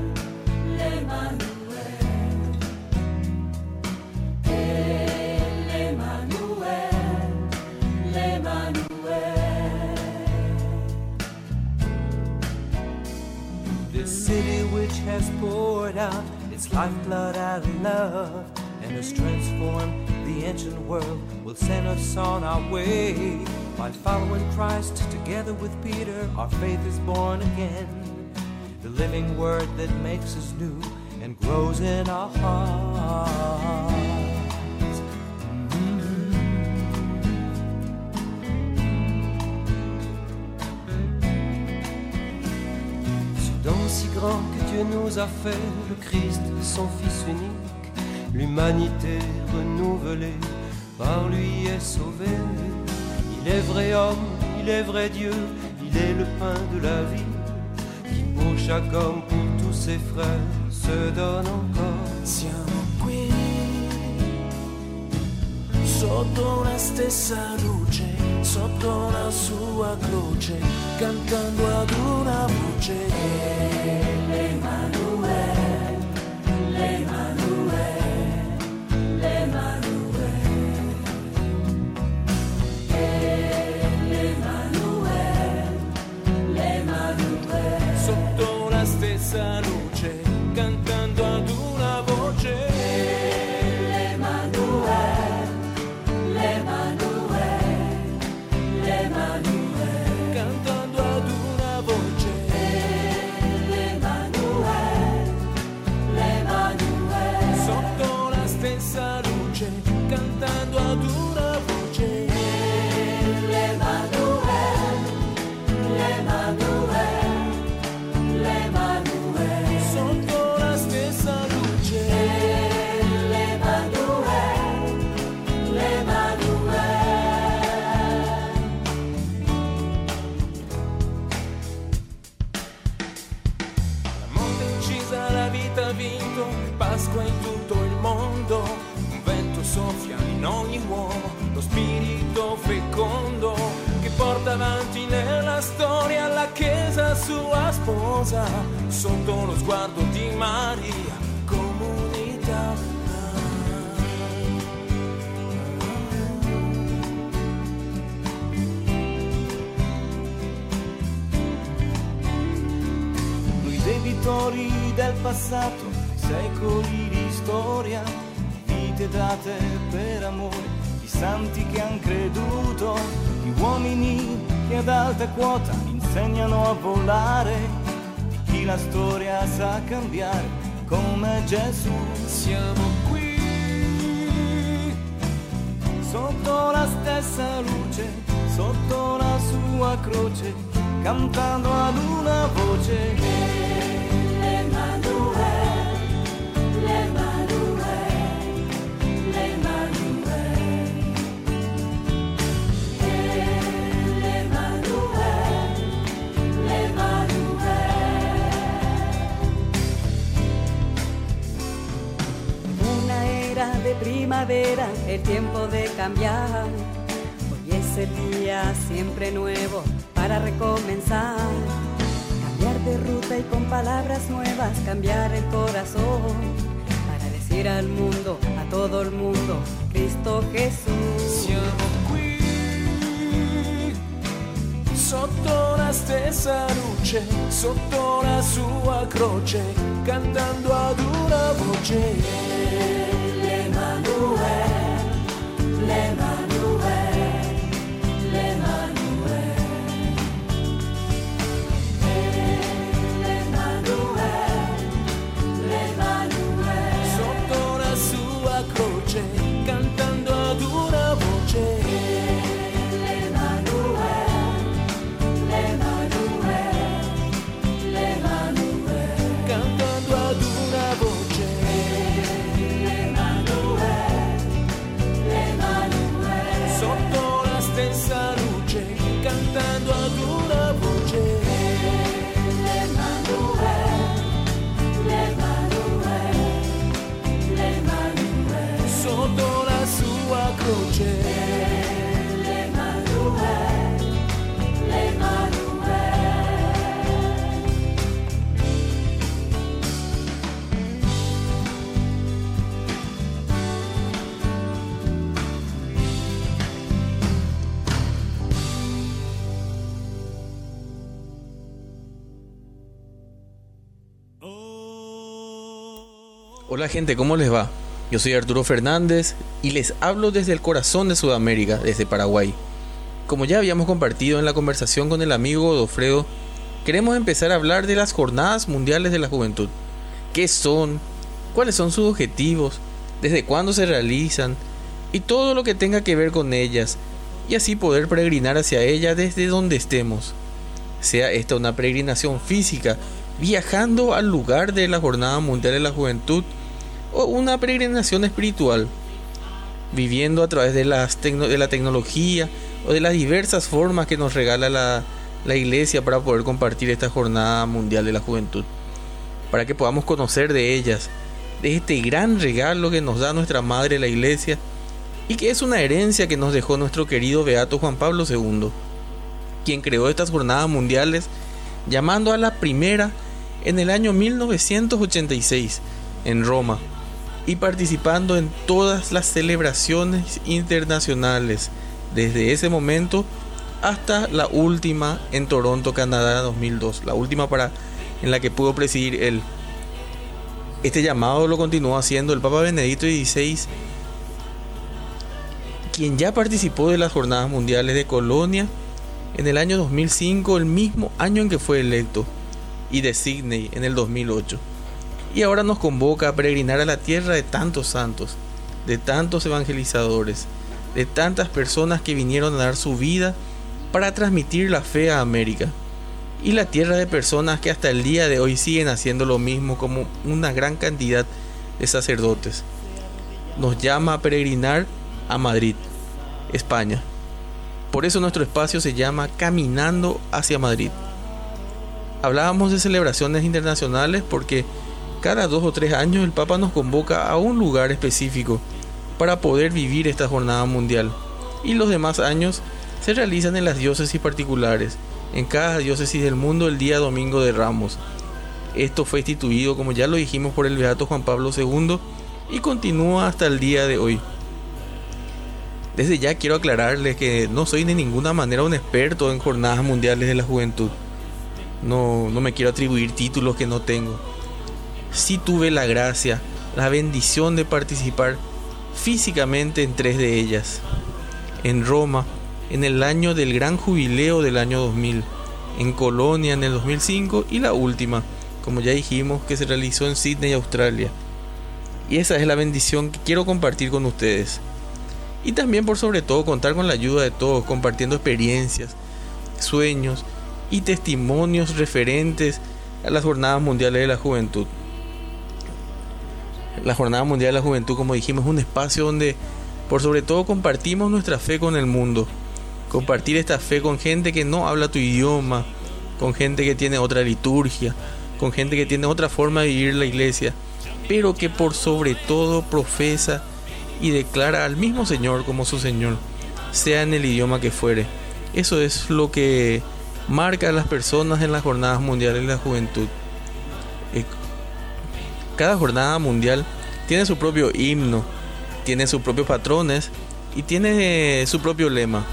This city which has poured out its lifeblood out of love and has transformed the ancient world will send us on our way. By following Christ together with Peter, our faith is born again. The living word that makes us new and grows in our hearts. Ce don si grand que Dieu nous a fait, le Christ, son Fils unique, l'humanité renouvelée, par lui est sauvée. Il est vrai homme, il est vrai Dieu, il est le pain de la vie. Pour chaque homme, pour tous ses frères, se donne encore. Siamo qui, sotto la stessa luce, sotto la sua croce, cantando ad una voce. L'Emanuele, l'Emanuele, l'Emanuele, l'Emanuele, l'Emanuele, sotto la stessa luce, cantando ad una voce. Cantando ad una voce. L'Emanuele, l'Emanuele, l'Emanuele, sotto la stessa luce. L'Emanuele, l'Emanuele. La morte incisa, la vita ha vinto, Pasqua in tutto il mondo. Soffia in ogni uomo lo spirito fecondo che porta avanti nella storia la Chiesa sua sposa, sotto lo sguardo di Maria, comunità. Noi debitori del passato, secoli di storia, date per amore, i santi che han creduto, gli uomini che ad alta quota insegnano a volare, di chi la storia sa cambiare come Gesù. Siamo qui sotto la stessa luce, sotto la sua croce, cantando ad una voce. L'Emanuele, l'Emanuele, de primavera, el tiempo de cambiar. Hoy es el día siempre nuevo para recomenzar. Cambiar de ruta y con palabras nuevas cambiar el corazón. Para decir al mundo, a todo el mundo, Cristo Jesús. Siamo qui sotto la stessa luce, sotto la sua croce, cantando ad una voce. L'Emanuele, l'Emanuele, l'Emanuele, l'Emanuele, l'Emanuele, sotto la sua croce, cantando ad una voce. L'Emanuele, l'Emanuele, l'Emanuele, cantando ad una voce. Sotto la stessa luce, cantando ad una voce. L'Emanuele, l'Emanuele, l'Emanuele, sotto la sua croce. L'Emanuele, l'Emanuele. Hola gente, ¿cómo les va? Yo soy Arturo Fernández y les hablo desde el corazón de Sudamérica, desde Paraguay. Como ya habíamos compartido en la conversación con el amigo Godofredo, queremos empezar a hablar de las Jornadas Mundiales de la Juventud. ¿Qué son? ¿Cuáles son sus objetivos? ¿Desde cuándo se realizan? Y todo lo que tenga que ver con ellas, y así poder peregrinar hacia ella desde donde estemos. Sea esta una peregrinación física, viajando al lugar de la Jornada Mundial de la Juventud, o una peregrinación espiritual, viviendo a través de la tecnología o de las diversas formas que nos regala la Iglesia para poder compartir esta Jornada Mundial de la Juventud, para que podamos conocer de ellas, de este gran regalo que nos da nuestra Madre la Iglesia, y que es una herencia que nos dejó nuestro querido beato Juan Pablo II, quien creó estas jornadas mundiales, llamando a la primera en el año 1986 en Roma y participando en todas las celebraciones internacionales desde ese momento hasta la última en Toronto, Canadá, 2002, la última en la que pudo presidir él. Este llamado lo continuó haciendo el Papa Benedicto XVI, quien ya participó de las Jornadas Mundiales de Colonia en el año 2005, el mismo año en que fue electo, y de Sydney en el 2008. Y ahora nos convoca a peregrinar a la tierra de tantos santos, de tantos evangelizadores, de tantas personas que vinieron a dar su vida para transmitir la fe a América, y la tierra de personas que hasta el día de hoy siguen haciendo lo mismo, como una gran cantidad de sacerdotes. Nos llama a peregrinar a Madrid, España. Por eso nuestro espacio se llama Caminando hacia Madrid. Hablábamos de celebraciones internacionales porque cada 2 o 3 años el Papa nos convoca a un lugar específico para poder vivir esta jornada mundial, y los demás años se realizan en las diócesis particulares, en cada diócesis del mundo, el día Domingo de Ramos. Esto fue instituido, como ya lo dijimos, por el beato Juan Pablo II y continúa hasta el día de hoy. Desde ya quiero aclararles que no soy de ninguna manera un experto en jornadas mundiales de la juventud. No me quiero atribuir títulos que no tengo. Sí tuve la gracia, la bendición de participar físicamente en 3 de ellas. En Roma, en el año del gran jubileo del año 2000. En Colonia en el 2005 y la última, como ya dijimos, que se realizó en Sydney, Australia. Y esa es la bendición que quiero compartir con ustedes. Y también, por sobre todo, contar con la ayuda de todos, compartiendo experiencias, sueños y testimonios referentes a las Jornadas Mundiales de la Juventud. La Jornada Mundial de la Juventud, como dijimos, es un espacio donde, por sobre todo, compartimos nuestra fe con el mundo. Compartir esta fe con gente que no habla tu idioma, con gente que tiene otra liturgia, con gente que tiene otra forma de vivir la iglesia, pero que por sobre todo profesa y declara al mismo Señor como su Señor, sea en el idioma que fuere. Eso es lo que marca a las personas en las Jornadas Mundiales de la Juventud. Cada jornada mundial tiene su propio himno, tiene sus propios patrones y tiene su propio lema.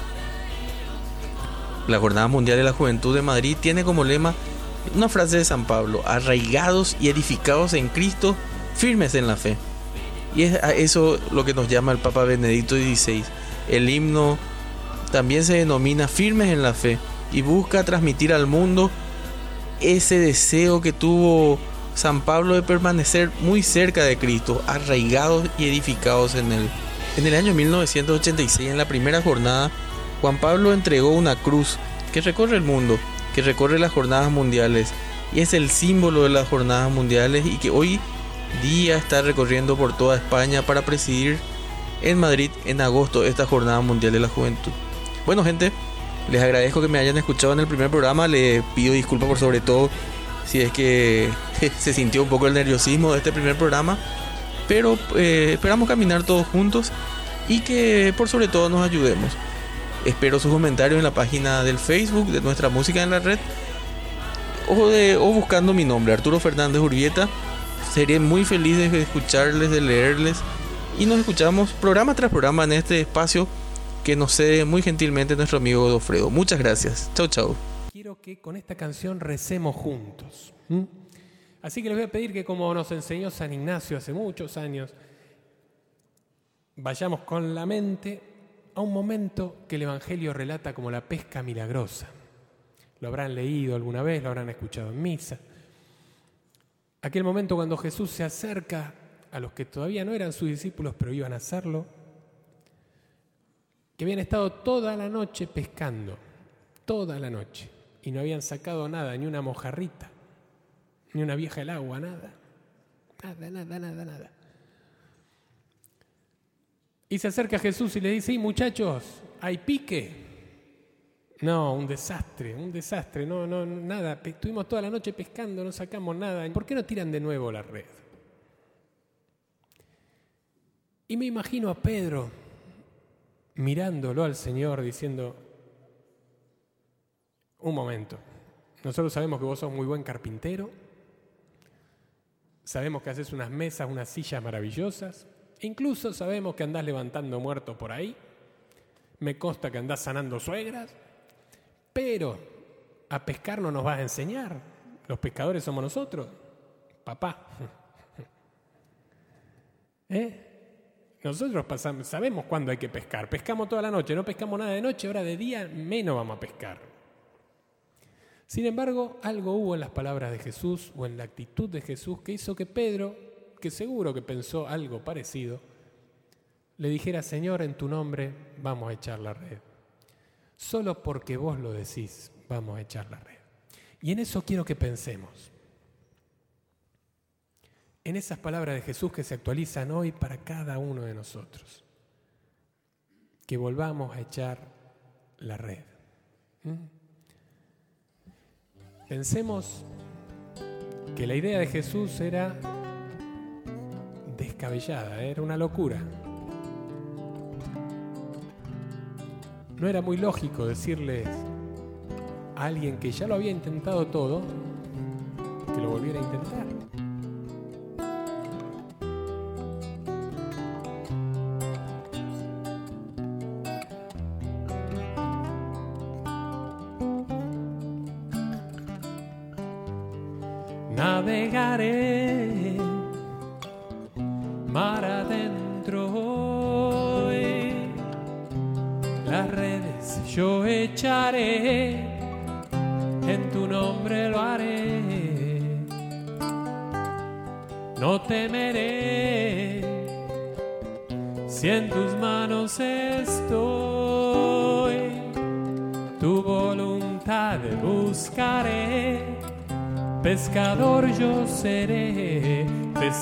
La Jornada Mundial de la Juventud de Madrid tiene como lema una frase de San Pablo: arraigados y edificados en Cristo, firmes en la fe. Y es a eso lo que nos llama el Papa Benedicto XVI. El himno también se denomina Firmes en la Fe y busca transmitir al mundo ese deseo que tuvo San Pablo de permanecer muy cerca de Cristo, arraigados y edificados en Él. En el año 1986, en la primera jornada, Juan Pablo entregó una cruz que recorre el mundo, que recorre las jornadas mundiales, y es el símbolo de las jornadas mundiales, y que hoy día está recorriendo por toda España para presidir en Madrid en agosto esta Jornada Mundial de la Juventud. Bueno, gente, les agradezco que me hayan escuchado en el primer programa. Les pido disculpas por sobre todo si es que se sintió un poco el nerviosismo de este primer programa, pero esperamos caminar todos juntos y que por sobre todo nos ayudemos. Espero sus comentarios en la página del Facebook de Nuestra Música en la Red, o buscando mi nombre, Arturo Fernández Urbieta. Seré muy feliz de escucharles, de leerles, y nos escuchamos programa tras programa en este espacio que nos cede muy gentilmente nuestro amigo Godofredo. Muchas gracias. Chau, chau. Quiero que con esta canción recemos juntos. Así que les voy a pedir que, como nos enseñó San Ignacio hace muchos años, vayamos con la mente a un momento que el Evangelio relata como la pesca milagrosa. Lo habrán leído alguna vez, lo habrán escuchado en misa. Aquel momento cuando Jesús se acerca a los que todavía no eran sus discípulos, pero iban a serlo, que habían estado toda la noche pescando, toda la noche, y no habían sacado nada, ni una mojarrita, ni una vieja del agua, nada. Y se acerca a Jesús y le dice: muchachos, ¿hay pique? No, un desastre, no, nada. Estuvimos toda la noche pescando, no sacamos nada. ¿Por qué no tiran de nuevo la red? Y me imagino a Pedro mirándolo al Señor diciendo, un momento, nosotros sabemos que vos sos muy buen carpintero, sabemos que haces unas mesas, unas sillas maravillosas, incluso sabemos que andás levantando muertos por ahí, me consta que andás sanando suegras, pero a pescar no nos vas a enseñar, los pescadores somos nosotros, papá. Nosotros sabemos cuándo hay que pescar, pescamos toda la noche, no pescamos nada de noche, ahora de día menos vamos a pescar. Sin embargo, algo hubo en las palabras de Jesús o en la actitud de Jesús que hizo que Pedro, que seguro que pensó algo parecido, le dijera, Señor, en tu nombre vamos a echar la red. Solo porque vos lo decís, vamos a echar la red. Y en eso quiero que pensemos. En esas palabras de Jesús que se actualizan hoy para cada uno de nosotros. Que volvamos a echar la red. Pensemos que la idea de Jesús era descabellada, era una locura. No era muy lógico decirles a alguien que ya lo había intentado todo, que lo volviera a intentar. Navegaré mar adentro, las redes yo echaré, en tu nombre lo haré. No temeré si en tus manos estoy, tu voluntad buscaré. Pescador yo seré, te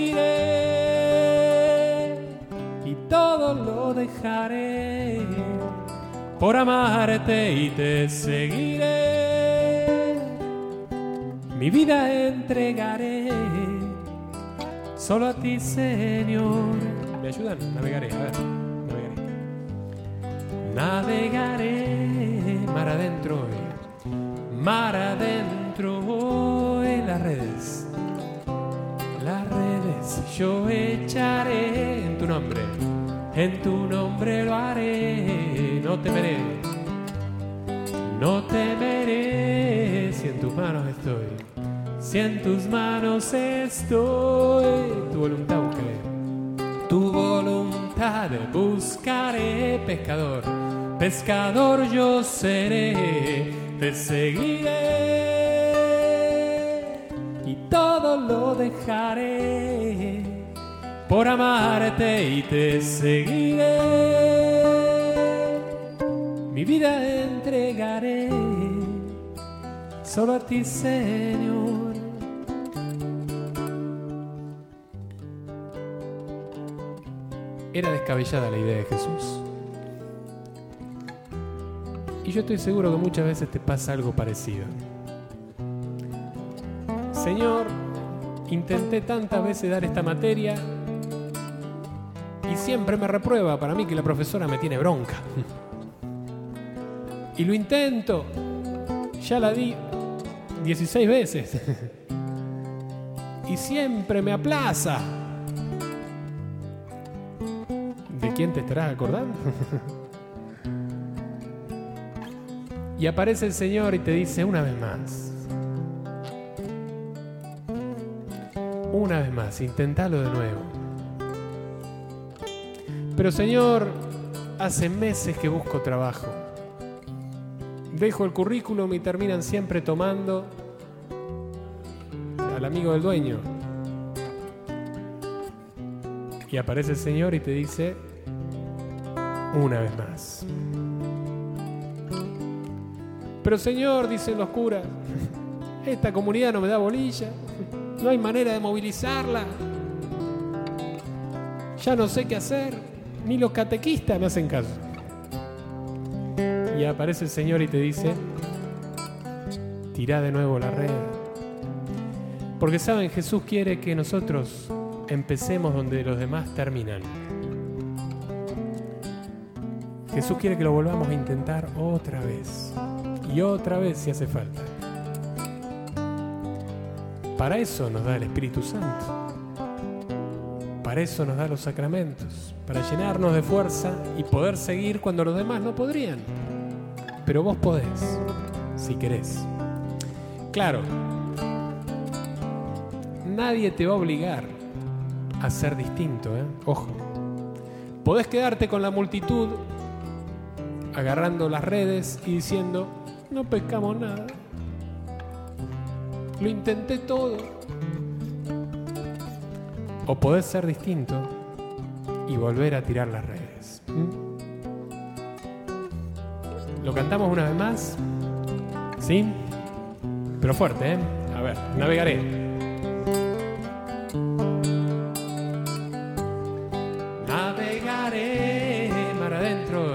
seguiré y todo lo dejaré por amarte y te seguiré. Mi vida entregaré solo a ti, Señor. ¿Me ayudan? Navegaré, a ver, navegaré mar adentro, mar adentro en las redes yo echaré, en tu nombre lo haré. No temeré si en tus manos estoy, si en tus manos estoy, tu voluntad buscaré, tu voluntad buscaré. Pescador yo seré, te seguiré y todo lo dejaré por amarte y te seguiré. Mi vida entregaré solo a ti, Señor. Era descabellada la idea de Jesús. Y yo estoy seguro que muchas veces te pasa algo parecido. Señor, intenté tantas veces dar esta materia y siempre me reprueba. Para mí que la profesora me tiene bronca. Y lo intento. Ya la di 16 veces. Y siempre me aplaza. ¿De quién te estarás acordando? Y aparece el Señor y te dice una vez más, intentalo de nuevo. Pero Señor, hace meses que busco trabajo. Dejo el currículum y terminan siempre tomando al amigo del dueño. Y aparece el Señor y te dice una vez más. Pero Señor, dicen los curas, esta comunidad no me da bolilla, no hay manera de movilizarla, ya no sé qué hacer, ni los catequistas me hacen caso. Y aparece el Señor y te dice, tirá de nuevo la red. Porque saben, Jesús quiere que nosotros empecemos donde los demás terminan. Jesús quiere que lo volvamos a intentar otra vez y otra vez si hace falta. Para eso nos da el Espíritu Santo. Para eso nos da los sacramentos, para llenarnos de fuerza y poder seguir cuando los demás no podrían. Pero vos podés, si querés. Claro, nadie te va a obligar a ser distinto, ¿eh? Ojo. Podés quedarte con la multitud agarrando las redes y diciendo, no pescamos nada. Lo intenté todo. O podés ser distinto y volver a tirar las redes. ¿Lo cantamos una vez más? ¿Sí? Pero fuerte, ¿eh? A ver, navegaré. Navegaré mar adentro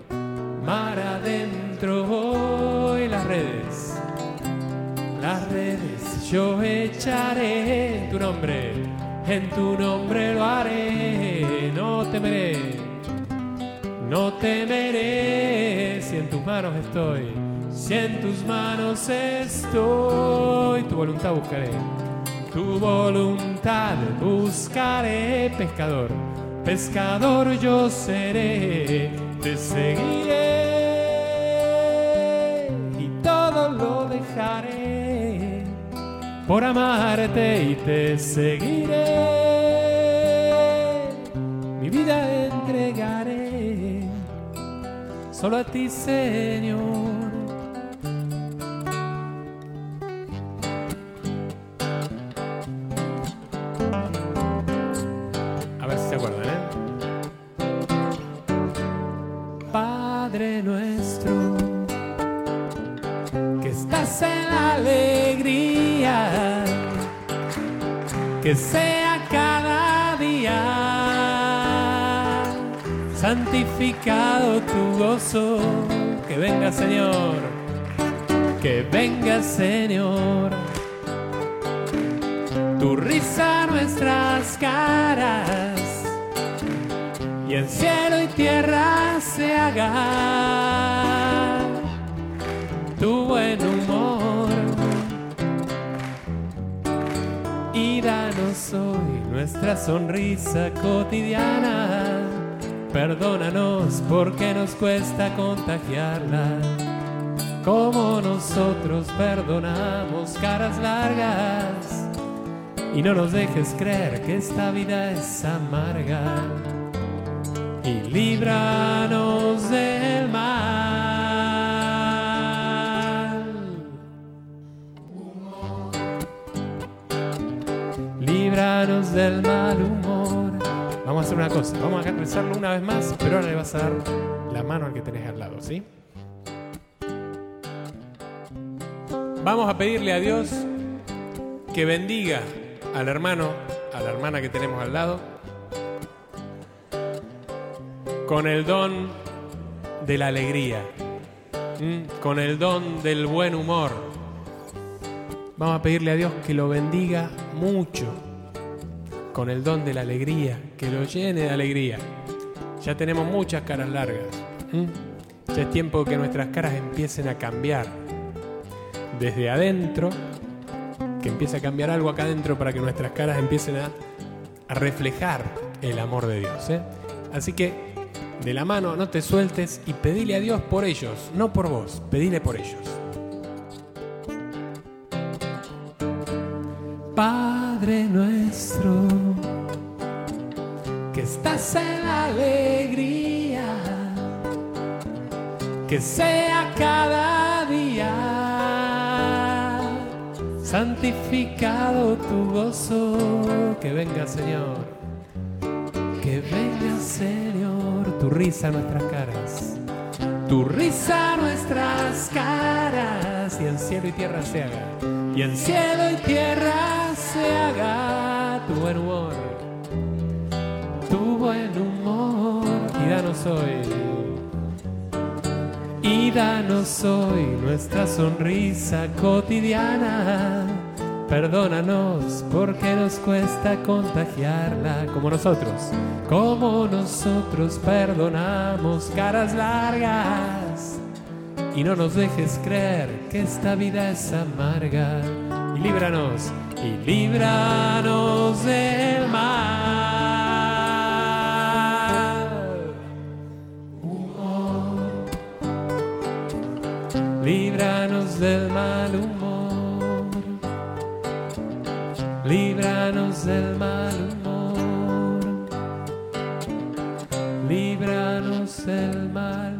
hoy las redes. Las redes yo echaré en tu nombre lo haré, no temeré, si en tus manos estoy, tu voluntad buscaré, pescador yo seré, te seguiré y todo lo dejaré por amarte y te seguiré, mi vida entregaré solo a ti, Señor. A ver si se acuerdan, ¿eh? Padre nuestro, que estás en la alegría, que sea cada día santificado tu gozo. Que venga, Señor, que venga, Señor, tu risa a nuestras caras y en cielo y tierra se haga tu buen humor. Y danos hoy nuestra sonrisa cotidiana. Perdónanos porque nos cuesta contagiarla, como nosotros perdonamos caras largas. Y no nos dejes creer que esta vida es amarga. Y líbranos del mal. Líbranos del mal humor. Vamos a hacer una cosa, vamos a rezarlo una vez más, pero ahora le vas a dar la mano al que tenés al lado, ¿sí? Vamos a pedirle a Dios que bendiga al hermano, a la hermana que tenemos al lado, con el don de la alegría, con el don del buen humor. Vamos a pedirle a Dios que lo bendiga mucho, con el don de la alegría, que lo llene de alegría. Ya tenemos muchas caras largas. Ya es tiempo que nuestras caras empiecen a cambiar desde adentro, que empiece a cambiar algo acá adentro para que nuestras caras empiecen a reflejar el amor de Dios, ¿eh? Así que de la mano no te sueltes y pedile a Dios por ellos, no por vos, pedile por ellos. Padre nuestro, que estás en la alegría, que sea cada día santificado tu gozo. Que venga, Señor, que venga, Señor, tu risa a nuestras caras, tu risa a nuestras caras, y en cielo y tierra se haga, y en cielo y tierra se haga tu buen humor, tu buen humor. Y danos hoy nuestra sonrisa cotidiana. Perdónanos porque nos cuesta contagiarla como nosotros perdonamos caras largas. Y no nos dejes creer que esta vida es amarga. Y líbranos del mal. Líbranos del mal humor. Líbranos del mal humor. Líbranos del mal.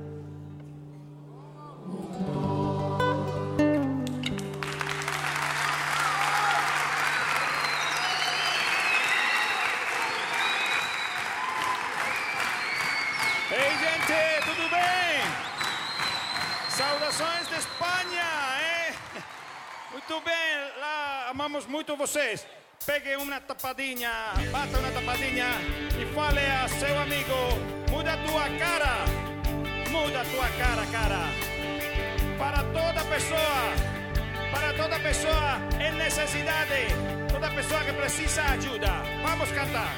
Ei, gente, tudo bem? Saudações de Espanha, hein? Muito bem, lá amamos muito vocês. Pegue uma tapadinha, bata uma tapadinha e fale a seu amigo, muda tua cara, cara. Para toda pessoa em necessidade, toda pessoa que precisa ajuda. Vamos cantar.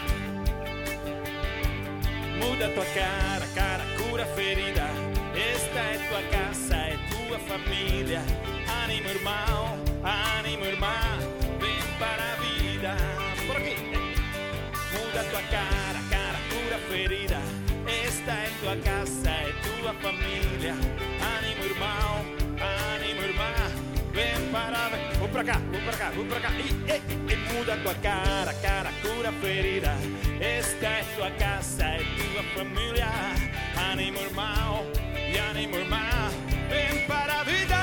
Muda tua cara, cura ferida. Esta é tua casa, é tua família. Ânimo, irmã, vem para a vida. Por aqui. Muda tua cara, cura ferida. Esta é tua casa, é tua família. Ânimo, irmã, vem para a vida. Vou pra cá. E muda tua cara, cura ferida. Esta é tua casa, é tua família. Ânimo, irmão, e ânimo, irmã, vem para a vida.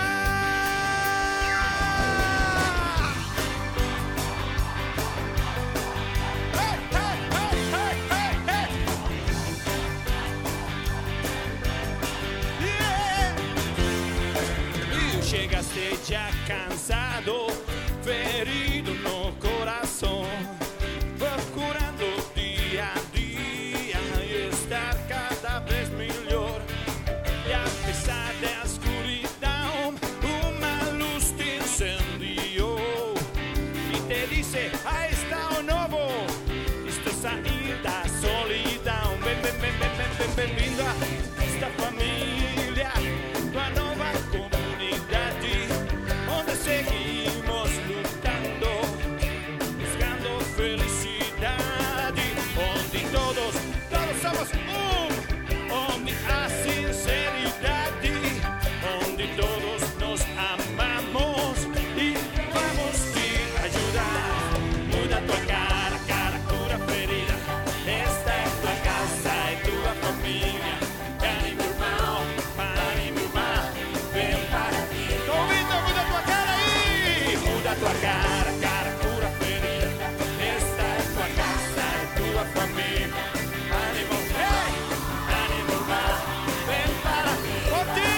Chegaste já cansado, ferido no coração, procurando dia a dia estar cada vez melhor. E apesar da escuridão, uma luz te incendiou e te disse: aí está o novo, estou saindo da solidão. Bem-vindo a esta família, tua nova comunidade, onde seguimos lutando, buscando felicidade, onde todos somos onde há sinceridade, onde todos nos amamos e vamos te ajudar. Muda tua cara, cura ferida. Esta é tua casa, é tua família. Ânimo, irmão, irmã, vem para aqui. Tô ouvindo, muda tua cara aí. Muda tua cara, cura ferida. Esta é tua casa, é tua família. Ânimo, irmã, vem para aqui.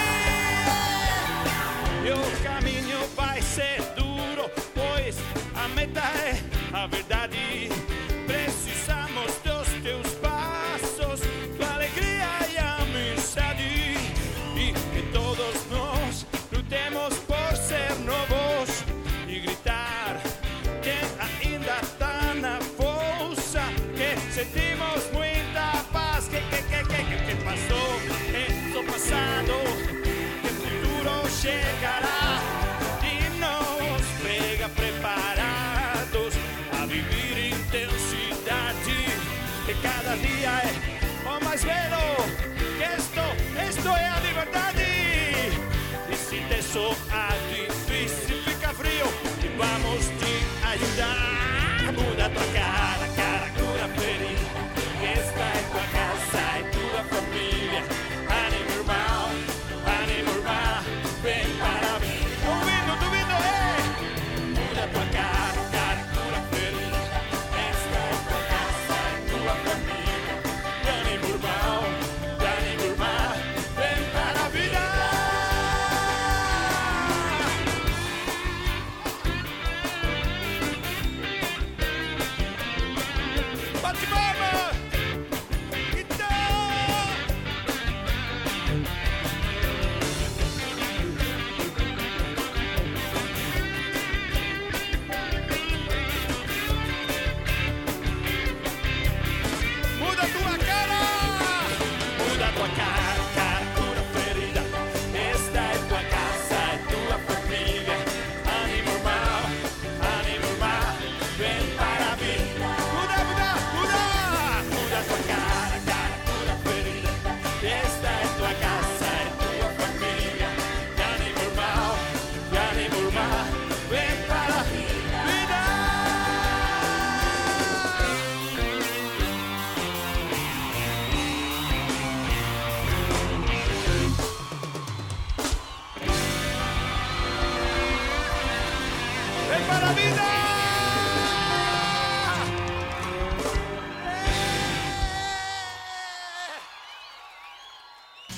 E o caminho vai ser duro, pois a meta é a verdade. Precisamos dos teus passos, tua alegria e amizade, e que todos nós lutemos por ser novos e gritar quem ainda está na força, que sentimos muita paz, que passou, estou passado, que o futuro chegará e nos pega preparados a viver intensidade, que cada dia é o mais belo, que esto é a liberdade. E se te soa difícil, fica frio, e vamos te ajudar. Muda tua cara, cura ferida. Esta é tua casa, é tua família. Ânimo, irmão, irmã, vem para mim. Duvido, muda tua cara, cura ferida. Esta é tua casa, é tua família. Ânimo, irmão, irmã, vem para a vida.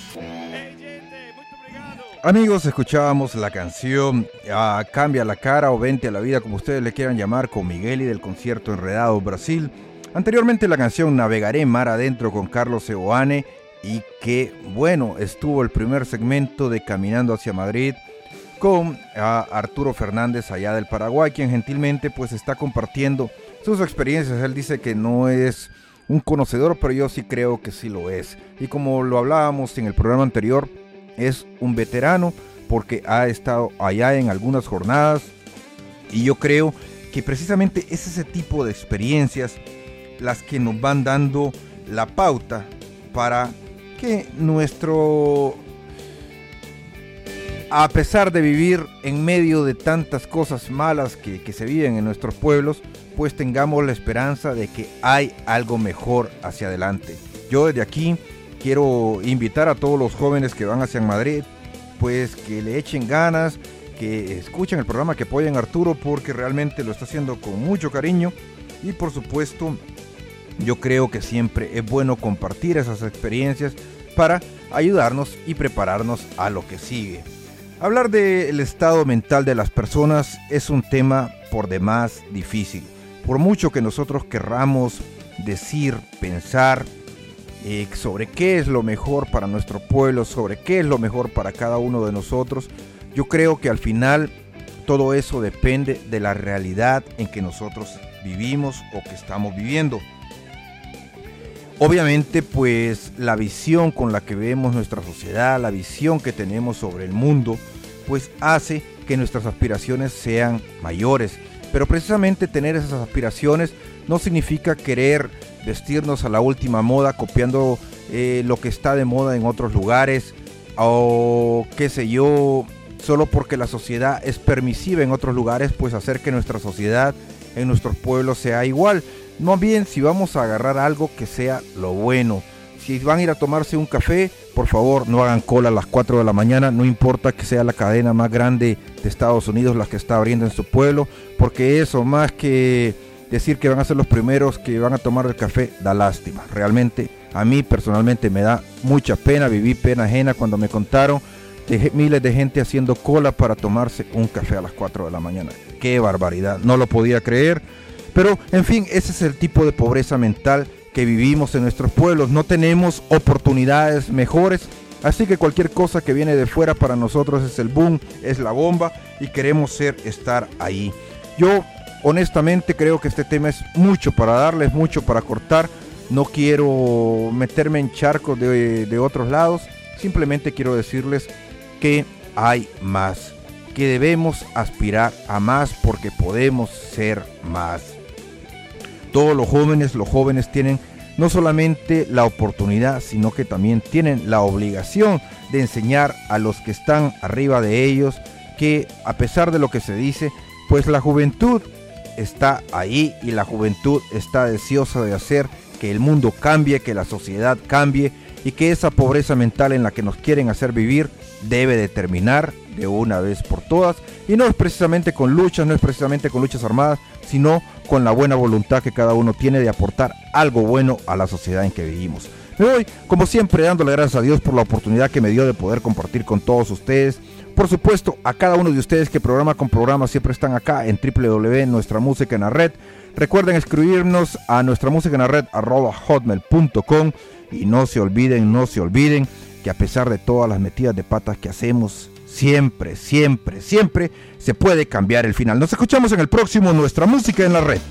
Amigos, escuchábamos la canción Cambia la cara o Vente a la vida, como ustedes le quieran llamar, con Miguel y del concierto Enredado Brasil. Anteriormente la canción Navegaré mar adentro con Carlos Seoane, y que bueno, estuvo el primer segmento de Caminando hacia Madrid con Arturo Fernández allá del Paraguay, quien gentilmente pues está compartiendo sus experiencias. Él dice que no es un conocedor, pero yo sí creo que sí lo es. Y como lo hablábamos en el programa anterior, es un veterano porque ha estado allá en algunas jornadas, y yo creo que precisamente es ese tipo de experiencias las que nos van dando la pauta para que a pesar de vivir en medio de tantas cosas malas que se viven en nuestros pueblos, pues tengamos la esperanza de que hay algo mejor hacia adelante. Yo desde aquí quiero invitar a todos los jóvenes que van hacia Madrid, pues que le echen ganas, que escuchen el programa, que apoyen a Arturo, porque realmente lo está haciendo con mucho cariño. Y por supuesto, yo creo que siempre es bueno compartir esas experiencias para ayudarnos y prepararnos a lo que sigue. Hablar del estado mental de las personas es un tema por demás difícil. Por mucho que nosotros querramos decir, pensar sobre qué es lo mejor para nuestro pueblo, sobre qué es lo mejor para cada uno de nosotros, yo creo que al final todo eso depende de la realidad en que nosotros vivimos o que estamos viviendo. Obviamente, pues la visión con la que vemos nuestra sociedad, la visión que tenemos sobre el mundo, pues hace que nuestras aspiraciones sean mayores. Pero precisamente tener esas aspiraciones no significa querer vestirnos a la última moda, copiando lo que está de moda en otros lugares, o qué sé yo, solo porque la sociedad es permisiva en otros lugares, pues hacer que nuestra sociedad en nuestros pueblos sea igual. No, bien, si vamos a agarrar algo que sea lo bueno. Si van a ir a tomarse un café, por favor no hagan cola a las 4 de la mañana, no importa que sea la cadena más grande de Estados Unidos la que está abriendo en su pueblo, porque eso, más que decir que van a ser los primeros que van a tomar el café, da lástima. Realmente a mí personalmente me da mucha pena, viví pena ajena cuando me contaron de miles de gente haciendo cola para tomarse un café a las 4 de la mañana. ¡Qué barbaridad! No lo podía creer. Pero, en fin, ese es el tipo de pobreza mental que vivimos en nuestros pueblos. No tenemos oportunidades mejores, así que cualquier cosa que viene de fuera para nosotros es el boom, es la bomba, y queremos estar ahí. Yo, honestamente, creo que este tema es mucho para darles, mucho para cortar. No quiero meterme en charcos de otros lados, simplemente quiero decirles que hay más, que debemos aspirar a más porque podemos ser más. Todos los jóvenes tienen no solamente la oportunidad, sino que también tienen la obligación de enseñar a los que están arriba de ellos que, a pesar de lo que se dice, pues la juventud está ahí y la juventud está deseosa de hacer que el mundo cambie, que la sociedad cambie, y que esa pobreza mental en la que nos quieren hacer vivir debe de terminar de una vez por todas. Y no es precisamente con luchas, no es precisamente con luchas armadas, sino con la buena voluntad que cada uno tiene de aportar algo bueno a la sociedad en que vivimos. Me voy, como siempre, dándole gracias a Dios por la oportunidad que me dio de poder compartir con todos ustedes. Por supuesto, a cada uno de ustedes que programa con programa siempre están acá en www.nuestramusicaenlared. Recuerden escribirnos a nuestramusicaenlared@hotmail.com, y no se olviden que a pesar de todas las metidas de patas que hacemos, siempre se puede cambiar el final. Nos escuchamos en el próximo Nuestra Música en la Red.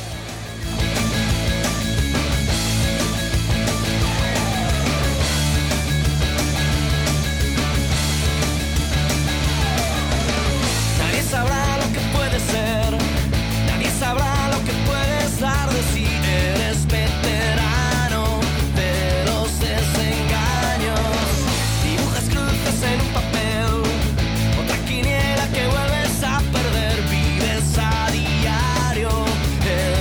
Nadie sabrá lo que puede ser, nadie sabrá lo que puedes dar de si eres veterano de los desengaños. Dibujas cruces en un papel, otra quiniela que vuelves a perder, vives a diario.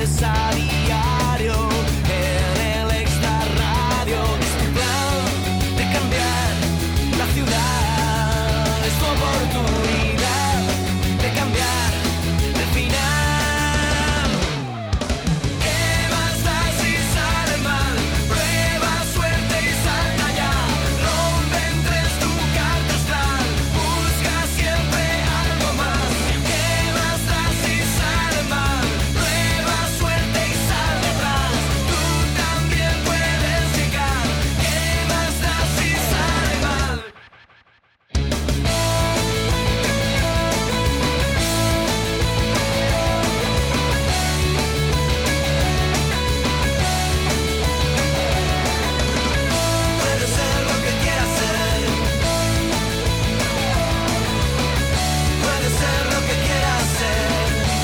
es a diario en el extra radio. Es tu plan de cambiar la ciudad, es tu oportunidad de cambiar el final. ¿Qué más da si sale mal? Prueba suerte y salta ya. Rompe en tres tu carta astral, busca siempre algo más. ¿Qué más da si sale mal? Prueba suerte y sal detrás. Tú también puedes llegar. ¿Qué más da si sale mal? Puede ser lo que quieras ser. Puede ser lo que quieras ser.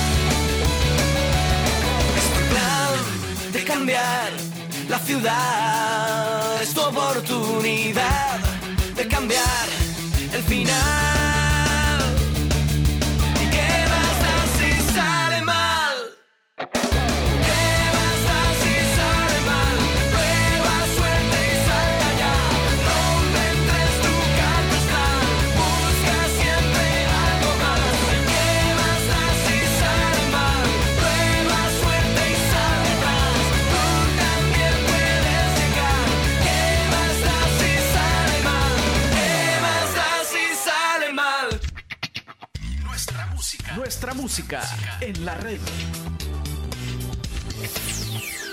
Es tu plan de cambiar la ciudad, es tu oportunidad de cambiar el final. ¿Y qué más da si sale mal? ¿Qué más da si sale mal? Prueba suerte y salta ya. Rompe en tres tu carta astral, busca siempre algo más. ¿Qué más da si sale mal? Prueba suerte y sal detrás. Tú también puedes llegar. ¿Qué más da si sale mal? ¿Qué más da si sale mal? Nuestra música en la red.